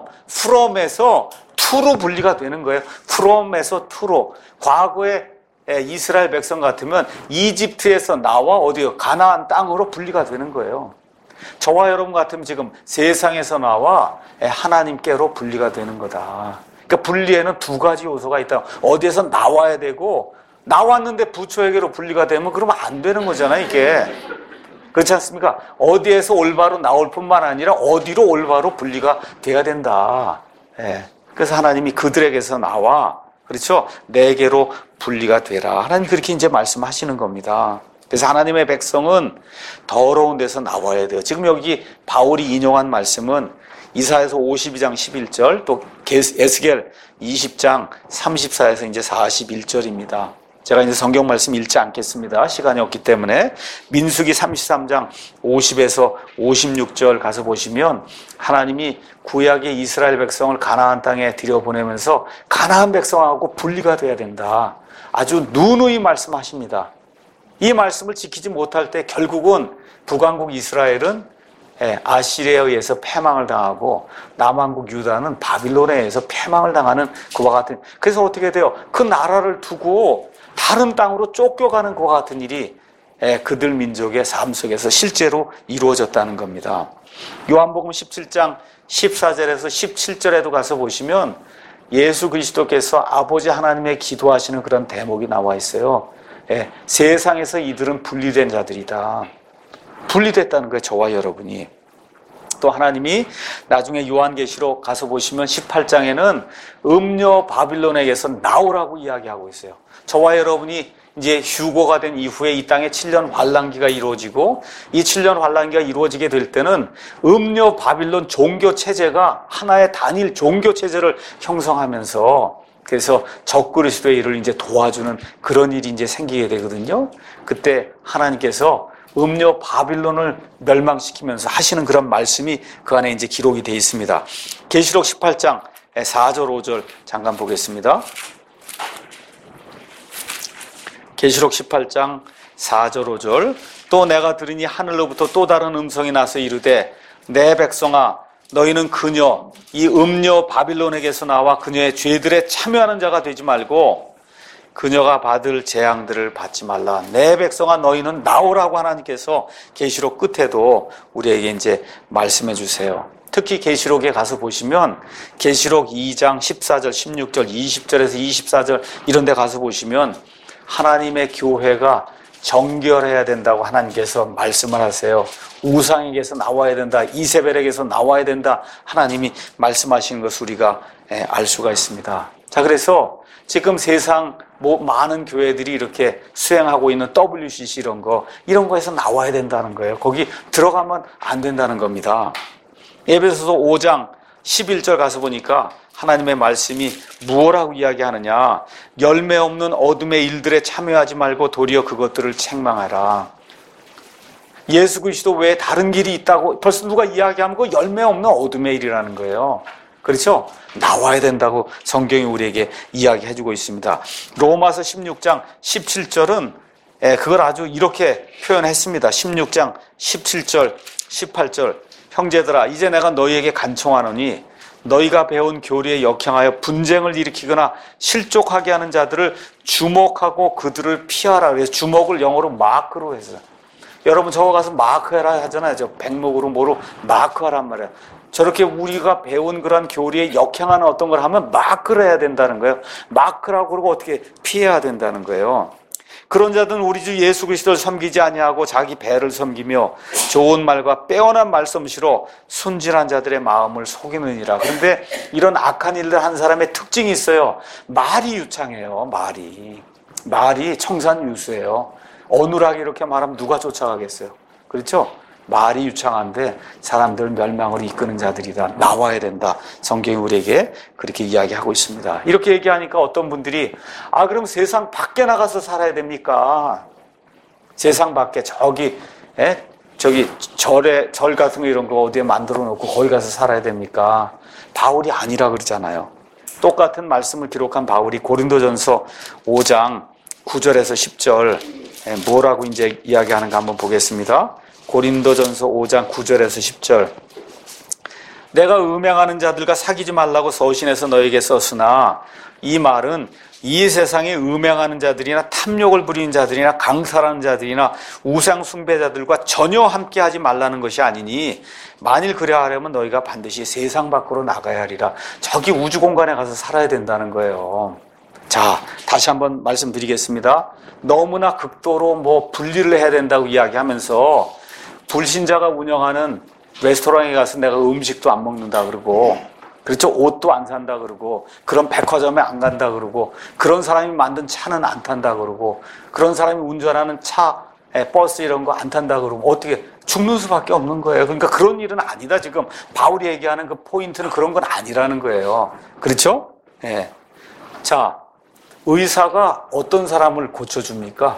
Speaker 1: from에서 to로 분리가 되는 거예요. from에서 to로. 과거에 이스라엘 백성 같으면 이집트에서 나와 어디요? 가나안 땅으로 분리가 되는 거예요. 저와 여러분 같으면 지금 세상에서 나와 하나님께로 분리가 되는 거다. 그러니까 분리에는 두 가지 요소가 있다. 어디에서 나와야 되고, 나왔는데 부처에게로 분리가 되면 그러면 안 되는 거잖아요, 이게. 그렇지 않습니까? 어디에서 올바로 나올 뿐만 아니라 어디로 올바로 분리가 돼야 된다. 그래서 하나님이 그들에게서 나와, 그렇죠? 내게로 분리가 되라. 하나님 그렇게 이제 말씀하시는 겁니다. 그래서 하나님의 백성은 더러운 데서 나와야 돼요. 지금 여기 바울이 인용한 말씀은 이사야서 52장 11절, 또 에스겔 20장 34에서 이제 41절입니다. 제가 이제 성경 말씀 읽지 않겠습니다. 시간이 없기 때문에. 민수기 33장 50에서 56절 가서 보시면 하나님이 구약의 이스라엘 백성을 가나안 땅에 들여보내면서 가나안 백성하고 분리가 돼야 된다. 아주 누누이 말씀하십니다. 이 말씀을 지키지 못할 때 결국은 북왕국 이스라엘은 아시리아에 의해서 패망을 당하고 남왕국 유다는 바빌론에 의해서 패망을 당하는 그와 같은, 그래서 어떻게 돼요? 그 나라를 두고 다른 땅으로 쫓겨가는 그와 같은 일이 그들 민족의 삶 속에서 실제로 이루어졌다는 겁니다. 요한복음 17장 14절에서 17절에도 가서 보시면 예수 그리스도께서 아버지 하나님의 기도하시는 그런 대목이 나와 있어요. 세상에서 이들은 분리된 자들이다. 분리됐다는 거예요, 저와 여러분이. 또 하나님이 나중에 요한계시록 가서 보시면 18장에는 음녀 바빌론에게서 나오라고 이야기하고 있어요. 저와 여러분이 이제 휴거가 된 이후에 이 땅에 7년 환란기가 이루어지고, 이 7년 환란기가 이루어지게 될 때는 음녀 바빌론 종교 체제가 하나의 단일 종교 체제를 형성하면서, 그래서 적그리스도의 일을 이제 도와주는 그런 일이 이제 생기게 되거든요. 그때 하나님께서 음녀 바빌론을 멸망시키면서 하시는 그런 말씀이 그 안에 이제 기록이 되어 있습니다. 계시록 18장 4절 5절 잠깐 보겠습니다. 계시록 18장 4절 5절. 또 내가 들으니 하늘로부터 또 다른 음성이 나서 이르되, 내 백성아 너희는 그녀 이 음녀 바빌론에게서 나와 그녀의 죄들에 참여하는 자가 되지 말고 그녀가 받을 재앙들을 받지 말라. 내 백성아 너희는 나오라고 하나님께서 계시록 끝에도 우리에게 이제 말씀해 주세요. 특히 계시록에 가서 보시면 계시록 2장 14절, 16절, 20절에서 24절 이런 데 가서 보시면 하나님의 교회가 정결해야 된다고 하나님께서 말씀을 하세요. 우상에게서 나와야 된다. 이세벨에게서 나와야 된다. 하나님이 말씀하시는 것을 우리가 알 수가 있습니다. 자, 그래서 지금 세상 많은 교회들이 이렇게 수행하고 있는 WCC 이런 거에서 나와야 된다는 거예요. 거기 들어가면 안 된다는 겁니다. 에베소서 5장 11절 가서 보니까 하나님의 말씀이 무엇라고 이야기하느냐. 열매 없는 어둠의 일들에 참여하지 말고 도리어 그것들을 책망하라. 예수 그리스도 외에 다른 길이 있다고 벌써 누가 이야기하면 그 열매 없는 어둠의 일이라는 거예요. 그렇죠? 나와야 된다고 성경이 우리에게 이야기해주고 있습니다. 로마서 16장 17절은 그걸 아주 이렇게 표현했습니다. 16장 17절 18절. 형제들아 이제 내가 너희에게 간청하노니 너희가 배운 교리에 역행하여 분쟁을 일으키거나 실족하게 하는 자들을 주목하고 그들을 피하라. 그래서 주목을 영어로 마크로 해서, 여러분 저거 가서 마크해라 하잖아요. 저 백목으로 뭐로 마크하란 말이에요. 저렇게 우리가 배운 그런 교리에 역행하는 어떤 걸 하면 마크를 해야 된다는 거예요. 마크라고 그러고 어떻게 피해야 된다는 거예요. 그런 자들은 우리 주 예수 그리스도를 섬기지 아니하고 자기 배를 섬기며 좋은 말과 빼어난 말솜씨로 순진한 자들의 마음을 속이느니라. 그런데 이런 악한 일을 한 사람의 특징이 있어요. 말이 유창해요. 말이 청산유수예요. 어눌하게 이렇게 말하면 누가 쫓아가겠어요? 그렇죠? 말이 유창한데 사람들 멸망으로 이끄는 자들이다. 나와야 된다. 성경이 우리에게 그렇게 이야기하고 있습니다. 이렇게 얘기하니까 어떤 분들이 그럼 세상 밖에 나가서 살아야 됩니까? 세상 밖에 저기 절 같은 거 이런 거 어디에 만들어 놓고 거기 가서 살아야 됩니까? 바울이 아니라 그러잖아요. 똑같은 말씀을 기록한 바울이 고린도전서 5장 9절에서 10절 뭐라고 이제 이야기하는가 한번 보겠습니다. 고린도전서 5장 9절에서 10절. 내가 음행하는 자들과 사귀지 말라고 서신해서 너에게 썼으나 이 말은 이 세상에 음행하는 자들이나 탐욕을 부리는 자들이나 강탈하는 자들이나 우상 숭배자들과 전혀 함께하지 말라는 것이 아니니 만일 그래 하려면 너희가 반드시 세상 밖으로 나가야 하리라. 저기 우주 공간에 가서 살아야 된다는 거예요. 자, 다시 한번 말씀드리겠습니다. 너무나 극도로 분리를 해야 된다고 이야기하면서 불신자가 운영하는 레스토랑에 가서 내가 음식도 안 먹는다 그러고, 그렇죠? 옷도 안 산다 그러고, 그런 백화점에 안 간다 그러고, 그런 사람이 만든 차는 안 탄다 그러고, 그런 사람이 운전하는 차, 버스 이런 거 안 탄다 그러면 어떻게 죽는 수밖에 없는 거예요. 그러니까 그런 일은 아니다. 지금 바울이 얘기하는 그 포인트는 그런 건 아니라는 거예요. 그렇죠? 예. 자, 의사가 어떤 사람을 고쳐줍니까?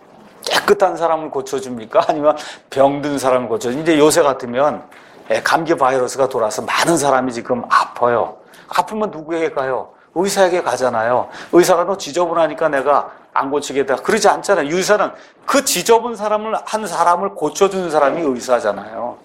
Speaker 1: 깨끗한 사람을 고쳐줍니까? 아니면 병든 사람을 고쳐줍니까? 이제 요새 같으면 감기 바이러스가 돌아서 많은 사람이 지금 아파요. 아프면 누구에게 가요? 의사에게 가잖아요. 의사가 너 지저분하니까 내가 안 고치겠다. 그러지 않잖아요. 의사는 그 지저분 한 사람을 고쳐주는 사람이 의사잖아요.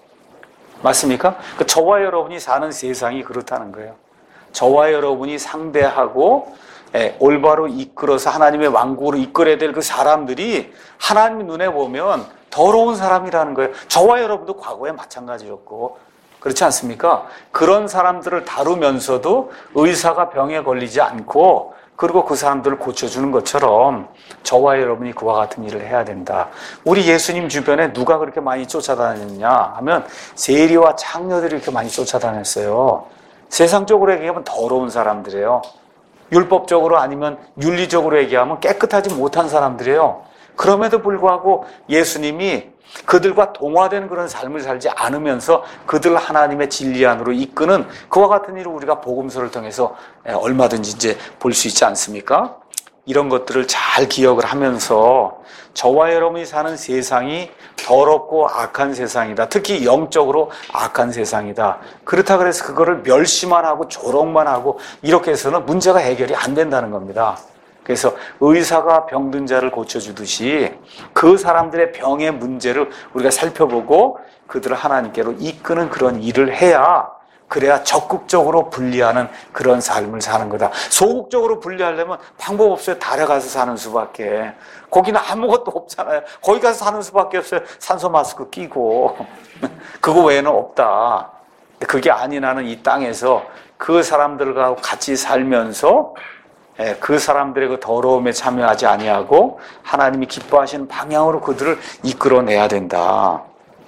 Speaker 1: 맞습니까? 저와 여러분이 사는 세상이 그렇다는 거예요. 저와 여러분이 상대하고 올바로 이끌어서 하나님의 왕국으로 이끌어야 될 그 사람들이 하나님 눈에 보면 더러운 사람이라는 거예요. 저와 여러분도 과거에 마찬가지였고, 그렇지 않습니까? 그런 사람들을 다루면서도 의사가 병에 걸리지 않고, 그리고 그 사람들을 고쳐주는 것처럼 저와 여러분이 그와 같은 일을 해야 된다. 우리 예수님 주변에 누가 그렇게 많이 쫓아다녔냐 하면 세리와 창녀들이 이렇게 많이 쫓아다녔어요. 세상적으로 얘기하면 더러운 사람들이에요. 율법적으로 아니면 윤리적으로 얘기하면 깨끗하지 못한 사람들이에요. 그럼에도 불구하고 예수님이 그들과 동화된 그런 삶을 살지 않으면서 그들을 하나님의 진리 안으로 이끄는 그와 같은 일을 우리가 복음서를 통해서 얼마든지 이제 볼 수 있지 않습니까? 이런 것들을 잘 기억을 하면서 저와 여러분이 사는 세상이 더럽고 악한 세상이다. 특히 영적으로 악한 세상이다. 그렇다 그래서 그거를 멸시만 하고 조롱만 하고 이렇게 해서는 문제가 해결이 안 된다는 겁니다. 그래서 의사가 병든 자를 고쳐주듯이 그 사람들의 병의 문제를 우리가 살펴보고 그들을 하나님께로 이끄는 그런 일을 해야, 그래야 적극적으로 분리하는 그런 삶을 사는 거다. 소극적으로 분리하려면 방법 없어요. 달에 가서 사는 수밖에. 거기는 아무것도 없잖아요. 거기 가서 사는 수밖에 없어요. 산소 마스크 끼고. 그거 외에는 없다. 그게 아닌 한은 이 땅에서 그 사람들과 같이 살면서 그 사람들의 그 더러움에 참여하지 아니하고 하나님이 기뻐하시는 방향으로 그들을 이끌어내야 된다.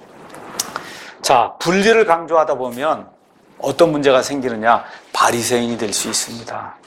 Speaker 1: 자, 분리를 강조하다 보면 어떤 문제가 생기느냐? 바리새인이 될 수 있습니다.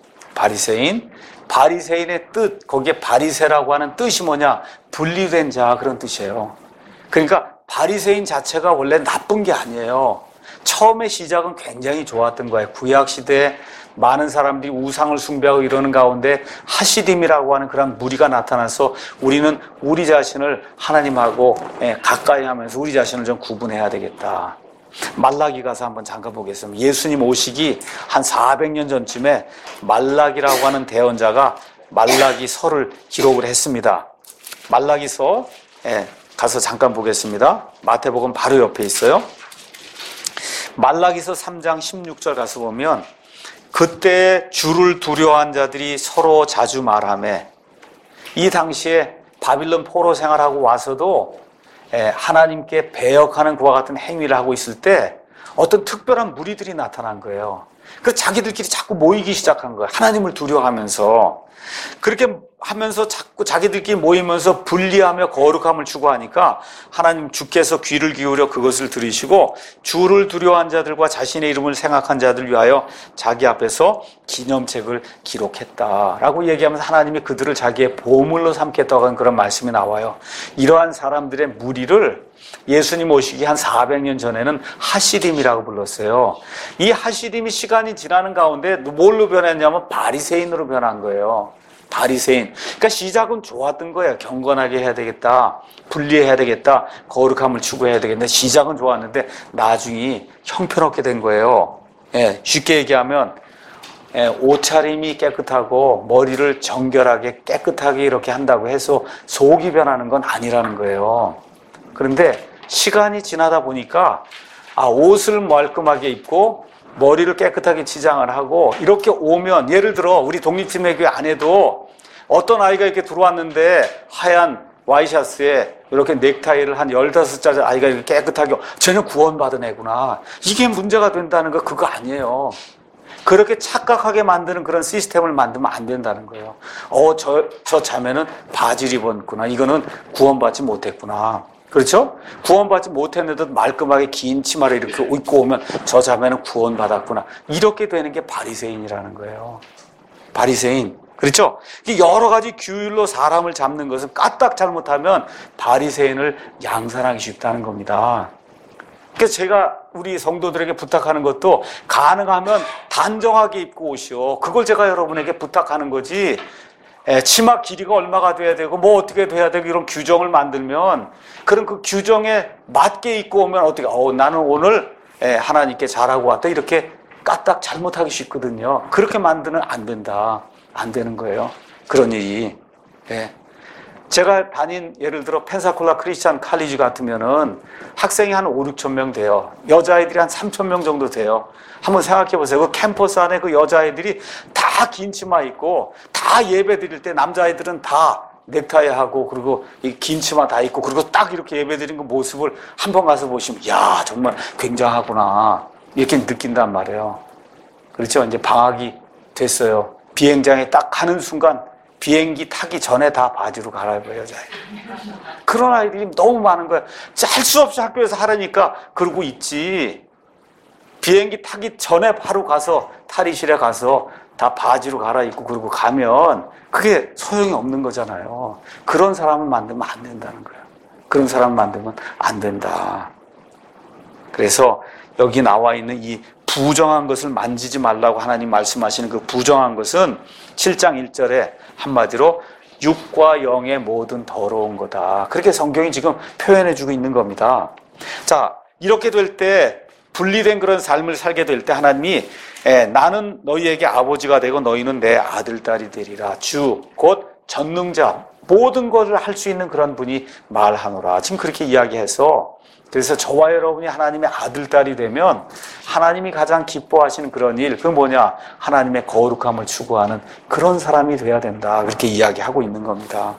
Speaker 1: 바리새인의 뜻, 거기에 바리새라고 하는 뜻이 뭐냐? 분리된 자, 그런 뜻이에요. 그러니까 바리새인 자체가 원래 나쁜 게 아니에요. 처음에 시작은 굉장히 좋았던 거예요. 구약 시대에 많은 사람들이 우상을 숭배하고 이러는 가운데 하시딤이라고 하는 그런 무리가 나타나서 우리는 우리 자신을 하나님하고 가까이 하면서 우리 자신을 좀 구분해야 되겠다. 말라기 가서 한번 잠깐 보겠습니다. 예수님 오시기 한 400년 전쯤에 말라기라고 하는 대언자가 말라기서를 기록을 했습니다. 말라기서 가서 잠깐 보겠습니다. 마태복음 바로 옆에 있어요. 말라기서 3장 16절 가서 보면 그때 주를 두려워한 자들이 서로 자주 말하며, 이 당시에 바빌론 포로 생활하고 와서도 하나님께 배역하는 그와 같은 행위를 하고 있을 때 어떤 특별한 무리들이 나타난 거예요. 그래서 자기들끼리 자꾸 모이기 시작한 거예요. 하나님을 두려워하면서. 그렇게 하면서 자꾸 자기들끼리 모이면서 분리하며 거룩함을 추구하니까 하나님 주께서 귀를 기울여 그것을 들으시고 주를 두려워한 자들과 자신의 이름을 생각한 자들 위하여 자기 앞에서 기념책을 기록했다라고 얘기하면서 하나님이 그들을 자기의 보물로 삼겠다고 하는 그런 말씀이 나와요. 이러한 사람들의 무리를 예수님 오시기 한 400년 전에는 하시림이라고 불렀어요. 이 하시림이 시간이 지나는 가운데 뭘로 변했냐면 바리새인으로 변한 거예요. 바리새인. 그러니까 시작은 좋았던 거예요. 경건하게 해야 되겠다, 분리해야 되겠다, 거룩함을 추구해야 되겠다. 시작은 좋았는데 나중에 형편없게 된 거예요. 쉽게 얘기하면 옷차림이 깨끗하고 머리를 정결하게 깨끗하게 이렇게 한다고 해서 속이 변하는 건 아니라는 거예요. 그런데 시간이 지나다 보니까 옷을 말끔하게 입고 머리를 깨끗하게 치장을 하고 이렇게 오면, 예를 들어 우리 독립팀의 안에도 어떤 아이가 이렇게 들어왔는데 하얀 와이셔츠에 이렇게 넥타이를 한 15살짜리 아이가 이렇게 깨끗하게, 쟤는 구원받은 애구나, 이게 문제가 된다는 거 그거 아니에요. 그렇게 착각하게 만드는 그런 시스템을 만들면 안 된다는 거예요. 저 자매는 바지를 입었구나, 이거는 구원받지 못했구나. 그렇죠? 구원받지 못했는데도 말끔하게 긴 치마를 이렇게 입고 오면 저 자매는 구원받았구나. 이렇게 되는 게 바리새인이라는 거예요. 바리새인. 그렇죠? 여러 가지 규율로 사람을 잡는 것은 까딱 잘못하면 바리새인을 양산하기 쉽다는 겁니다. 그래서 제가 우리 성도들에게 부탁하는 것도 가능하면 단정하게 입고 오시오. 그걸 제가 여러분에게 부탁하는 거지. 치마 길이가 얼마가 돼야 되고 뭐 어떻게 돼야 되고 이런 규정을 만들면, 그런 그 규정에 맞게 입고 오면 어떻게 나는 오늘 하나님께 잘하고 왔다, 이렇게 까딱 잘못하기 쉽거든요. 그렇게 만드는 안 된다. 안 되는 거예요. 그런 일이. 제가 다닌 예를 들어 펜사콜라 크리스찬 칼리지 같으면은 학생이 한 5, 6천 명 돼요. 여자아이들이 한 3천 명 정도 돼요. 한번 생각해 보세요. 그 캠퍼스 안에 그 여자아이들이 다 긴 치마 입고, 다 예배 드릴 때 남자아이들은 다 넥타이 하고, 그리고 이 긴 치마 다 입고, 그리고 딱 이렇게 예배 드리는 그 모습을 한번 가서 보시면, 야, 정말 굉장하구나, 이렇게 느낀단 말이에요. 그렇죠? 이제 방학이 됐어요. 비행장에 딱 가는 순간 비행기 타기 전에 다 바지로 갈아입어요, 여자애. 그런 아이들이 너무 많은 거예요. 할 수 없이 학교에서 하라니까 그러고 있지. 비행기 타기 전에 바로 가서 탈의실에 가서 다 바지로 갈아입고 그러고 가면 그게 소용이 없는 거잖아요. 그런 사람을 만들면 안 된다는 거예요. 그런 사람을 만들면 안 된다. 그래서 여기 나와 있는 이 부정한 것을 만지지 말라고 하나님 말씀하시는 그 부정한 것은 7장 1절에 한마디로 육과 영의 모든 더러운 거다. 그렇게 성경이 지금 표현해주고 있는 겁니다. 자, 이렇게 될 때, 분리된 그런 삶을 살게 될 때 하나님이 나는 너희에게 아버지가 되고 너희는 내 아들, 딸이 되리라. 주, 곧 전능자, 모든 것을 할 수 있는 그런 분이 말하노라. 지금 그렇게 이야기해서, 그래서 저와 여러분이 하나님의 아들, 딸이 되면 하나님이 가장 기뻐하시는 그런 일, 그건 뭐냐? 하나님의 거룩함을 추구하는 그런 사람이 돼야 된다. 그렇게 이야기하고 있는 겁니다.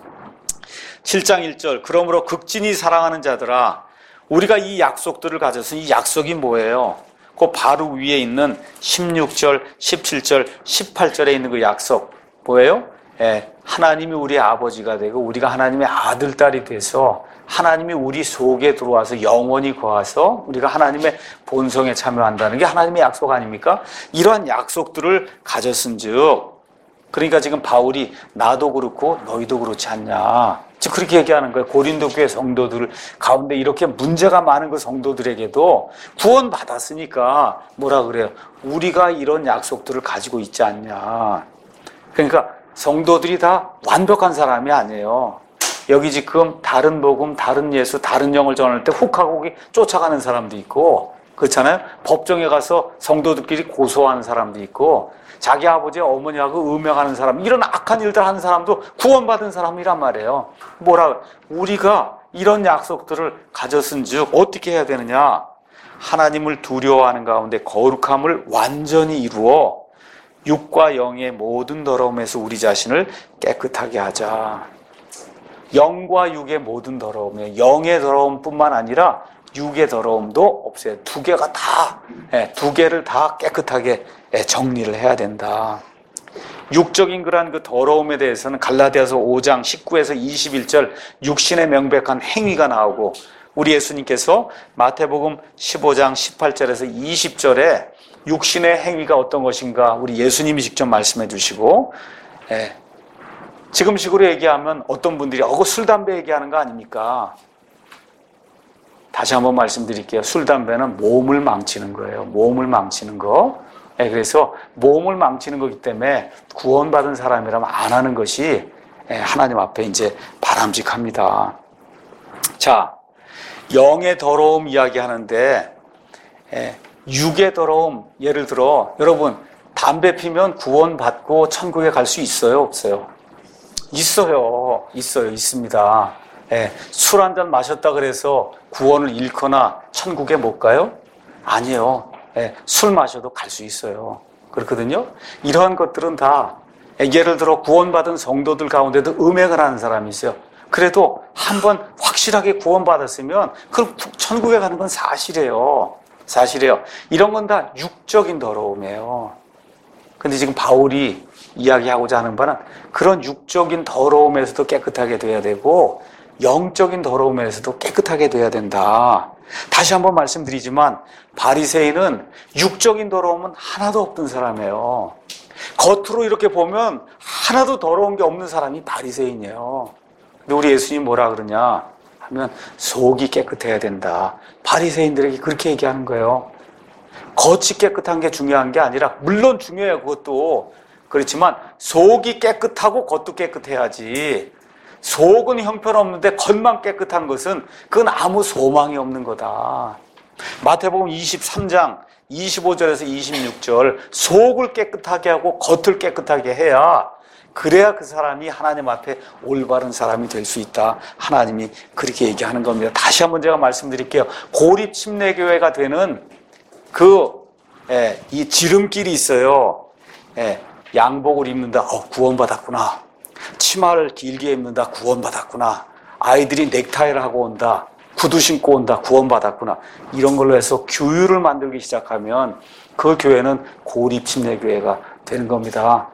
Speaker 1: 7장 1절, 그러므로 극진히 사랑하는 자들아, 우리가 이 약속들을 가져서, 이 약속이 뭐예요? 그 바로 위에 있는 16절, 17절, 18절에 있는 그 약속 뭐예요? 하나님이 우리의 아버지가 되고 우리가 하나님의 아들, 딸이 돼서 하나님이 우리 속에 들어와서 영원히 거하서 우리가 하나님의 본성에 참여한다는 게 하나님의 약속 아닙니까? 이러한 약속들을 가졌은즉, 그러니까 지금 바울이 나도 그렇고 너희도 그렇지 않냐, 지금 그렇게 얘기하는 거예요. 고린도 교회 성도들 가운데 이렇게 문제가 많은 그 성도들에게도 구원 받았으니까 뭐라 그래요? 우리가 이런 약속들을 가지고 있지 않냐. 그러니까 성도들이 다 완벽한 사람이 아니에요. 여기 지금 다른 복음, 다른 예수, 다른 영을 전할 때 훅 하고 쫓아가는 사람도 있고, 그렇잖아요? 법정에 가서 성도들끼리 고소하는 사람도 있고, 자기 아버지 어머니하고 음행하는 사람, 이런 악한 일들 하는 사람도 구원받은 사람이란 말이에요. 우리가 이런 약속들을 가졌은즉 어떻게 해야 되느냐? 하나님을 두려워하는 가운데 거룩함을 완전히 이루어 육과 영의 모든 더러움에서 우리 자신을 깨끗하게 하자. 영과 육의 모든 더러움에 영의 더러움뿐만 아니라 육의 더러움도 없애요. 두 개를 다 깨끗하게 정리를 해야 된다. 육적인 그러한 그 더러움에 대해서는 갈라디아서 5장 19에서 21절 육신의 명백한 행위가 나오고, 우리 예수님께서 마태복음 15장 18절에서 20절에 육신의 행위가 어떤 것인가 우리 예수님이 직접 말씀해 주시고, 지금식으로 얘기하면 어떤 분들이 술, 담배 얘기하는 거 아닙니까? 다시 한번 말씀드릴게요. 술, 담배는 몸을 망치는 거예요. 몸을 망치는 거. 그래서 몸을 망치는 거기 때문에 구원받은 사람이라면 안 하는 것이 하나님 앞에 이제 바람직합니다. 자, 영의 더러움 이야기하는데 육의 더러움, 예를 들어 여러분 담배 피면 구원받고 천국에 갈 수 있어요, 없어요? 있습니다. 술 한 잔 마셨다 그래서 구원을 잃거나 천국에 못 가요? 아니에요. 술 마셔도 갈 수 있어요. 그렇거든요. 이러한 것들은 다 예를 들어 구원받은 성도들 가운데도 음행을 하는 사람이 있어요. 그래도 한번 확실하게 구원받았으면 그럼 천국에 가는 건 사실이에요. 이런 건 다 육적인 더러움이에요. 근데 지금 바울이 이야기하고자 하는 바는 그런 육적인 더러움에서도 깨끗하게 돼야 되고 영적인 더러움에서도 깨끗하게 돼야 된다. 다시 한번 말씀드리지만 바리새인은 육적인 더러움은 하나도 없던 사람이에요. 겉으로 이렇게 보면 하나도 더러운 게 없는 사람이 바리새인이에요. 근데 우리 예수님 뭐라 그러냐 하면 속이 깨끗해야 된다. 바리새인들에게 그렇게 얘기하는 거예요. 겉이 깨끗한 게 중요한 게 아니라, 물론 중요해요, 그것도. 그렇지만 속이 깨끗하고 겉도 깨끗해야지. 속은 형편없는데 겉만 깨끗한 것은 그건 아무 소망이 없는 거다. 마태복음 23장 25절에서 26절 속을 깨끗하게 하고 겉을 깨끗하게 해야, 그래야 그 사람이 하나님 앞에 올바른 사람이 될 수 있다. 하나님이 그렇게 얘기하는 겁니다. 다시 한번 제가 말씀드릴게요. 고립 침례교회가 되는 이 지름길이 있어요. 양복을 입는다. 구원받았구나. 치마를 길게 입는다. 구원받았구나. 아이들이 넥타이를 하고 온다. 구두 신고 온다. 구원받았구나. 이런 걸로 해서 규율을 만들기 시작하면 그 교회는 고립 침례교회가 되는 겁니다.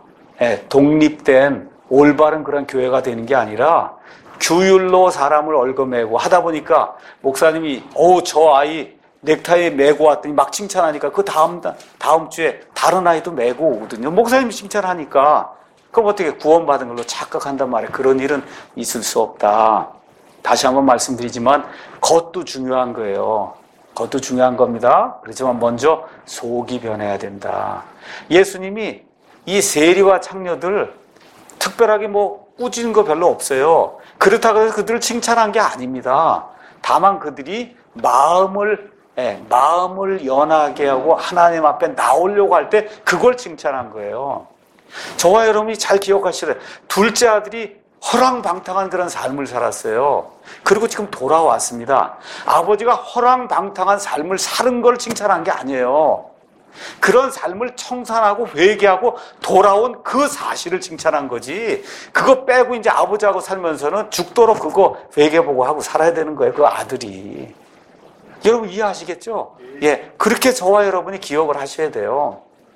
Speaker 1: 독립된 올바른 그런 교회가 되는 게 아니라 규율로 사람을 얽어매고 하다 보니까 목사님이 저 아이 넥타이 메고 왔더니 막 칭찬하니까 그 다음 주에 다른 아이도 메고 오거든요. 목사님이 칭찬하니까 그럼 어떻게 구원받은 걸로 착각한단 말이에요. 그런 일은 있을 수 없다. 다시 한번 말씀드리지만 겉도 중요한 거예요. 겉도 중요한 겁니다. 그렇지만 먼저 속이 변해야 된다. 예수님이 이 세리와 창녀들 특별하게 꾸짖은 거 별로 없어요. 그렇다고 해서 그들을 칭찬한 게 아닙니다. 다만 그들이 마음을 연하게 하고 하나님 앞에 나오려고 할 때 그걸 칭찬한 거예요. 저와 여러분이 잘 기억하시래요. 둘째 아들이 허랑방탕한 그런 삶을 살았어요. 그리고 지금 돌아왔습니다. 아버지가 허랑방탕한 삶을 사는 걸 칭찬한 게 아니에요. 그런 삶을 청산하고 회개하고 돌아온 그 사실을 칭찬한 거지. 그거 빼고 이제 아버지하고 살면서는 죽도록 그거 회개보고 하고 살아야 되는 거예요. 그 아들이. 여러분 이해하시겠죠? 그렇게 저와 여러분이 기억을 하셔야 돼요.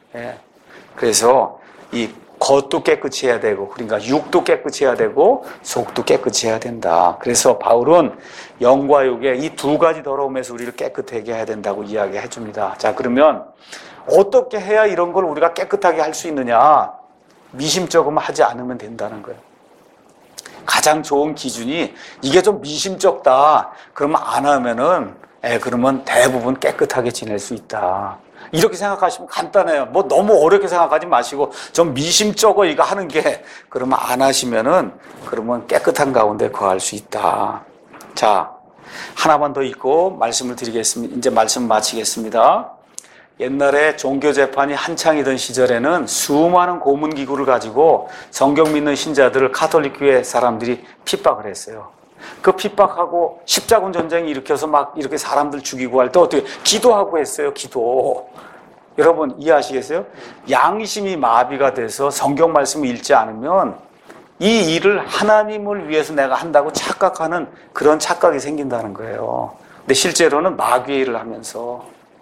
Speaker 1: 그래서 이 겉도 깨끗이 해야 되고, 그러니까 육도 깨끗이 해야 되고 속도 깨끗이 해야 된다. 그래서 바울은 영과 육의 이 두 가지 더러움에서 우리를 깨끗하게 해야 된다고 이야기해 줍니다. 자, 그러면 어떻게 해야 이런 걸 우리가 깨끗하게 할 수 있느냐? 미심쩍으면 하지 않으면 된다는 거예요. 가장 좋은 기준이 이게 좀 미심쩍다. 그러면 안 하면은 그러면 대부분 깨끗하게 지낼 수 있다. 이렇게 생각하시면 간단해요. 너무 어렵게 생각하지 마시고 좀 미심쩍어 이거 하는 게, 그러면 안 하시면은 그러면 깨끗한 가운데 거할 수 있다. 자, 하나만 더 읽고 말씀을 드리겠습니다. 이제 말씀 마치겠습니다. 옛날에 종교 재판이 한창이던 시절에는 수많은 고문 기구를 가지고 성경 믿는 신자들을 카톨릭 교회 사람들이 핍박을 했어요. 그 핍박하고 십자군 전쟁 일으켜서 막 이렇게 사람들 죽이고 할 때 어떻게 기도하고 했어요. 기도. 여러분 이해하시겠어요? 양심이 마비가 돼서 성경 말씀을 읽지 않으면 이 일을 하나님을 위해서 내가 한다고 착각하는 그런 착각이 생긴다는 거예요. 근데 실제로는 마귀의 일을 하면서,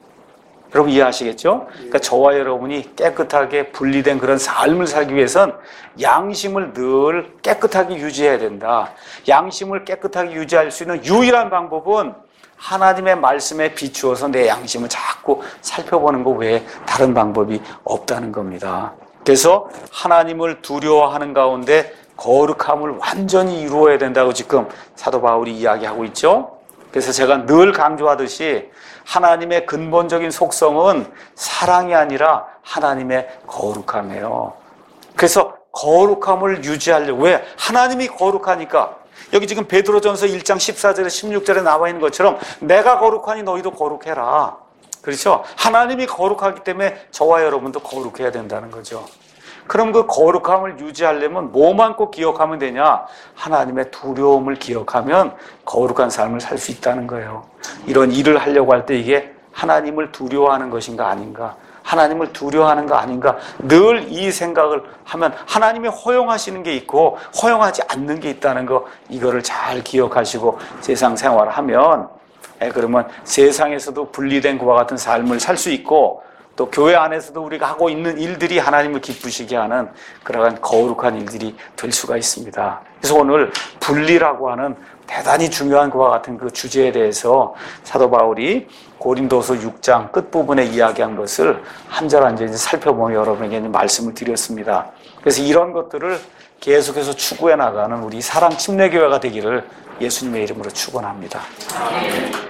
Speaker 1: 여러분 이해하시겠죠? 그러니까 저와 여러분이 깨끗하게 분리된 그런 삶을 살기 위해선 양심을 늘 깨끗하게 유지해야 된다. 양심을 깨끗하게 유지할 수 있는 유일한 방법은 하나님의 말씀에 비추어서 내 양심을 자꾸 살펴보는 것 외에 다른 방법이 없다는 겁니다. 그래서 하나님을 두려워하는 가운데 거룩함을 완전히 이루어야 된다고 지금 사도 바울이 이야기하고 있죠. 그래서 제가 늘 강조하듯이 하나님의 근본적인 속성은 사랑이 아니라 하나님의 거룩함이에요. 그래서 거룩함을 유지하려고, 왜? 하나님이 거룩하니까. 여기 지금 베드로전서 1장 14절에 16절에 나와 있는 것처럼 내가 거룩하니 너희도 거룩해라. 그렇죠? 하나님이 거룩하기 때문에 저와 여러분도 거룩해야 된다는 거죠. 그럼 그 거룩함을 유지하려면 뭐만 꼭 기억하면 되냐? 하나님의 두려움을 기억하면 거룩한 삶을 살 수 있다는 거예요. 이런 일을 하려고 할 때 이게 하나님을 두려워하는 것인가 아닌가, 하나님을 두려워하는 거 아닌가, 늘 이 생각을 하면 하나님이 허용하시는 게 있고 허용하지 않는 게 있다는 거, 이거를 잘 기억하시고 세상 생활을 하면 그러면 세상에서도 분리된 그와 같은 삶을 살 수 있고, 또 교회 안에서도 우리가 하고 있는 일들이 하나님을 기쁘시게 하는 그러한 거룩한 일들이 될 수가 있습니다. 그래서 오늘 분리라고 하는 대단히 중요한 그와 같은 그 주제에 대해서 사도 바울이 고린도서 6장 끝부분에 이야기한 것을 한 절 한 절 살펴보며 여러분에게 말씀을 드렸습니다. 그래서 이런 것들을 계속해서 추구해 나가는 우리 사랑 침례교회가 되기를 예수님의 이름으로 축원합니다.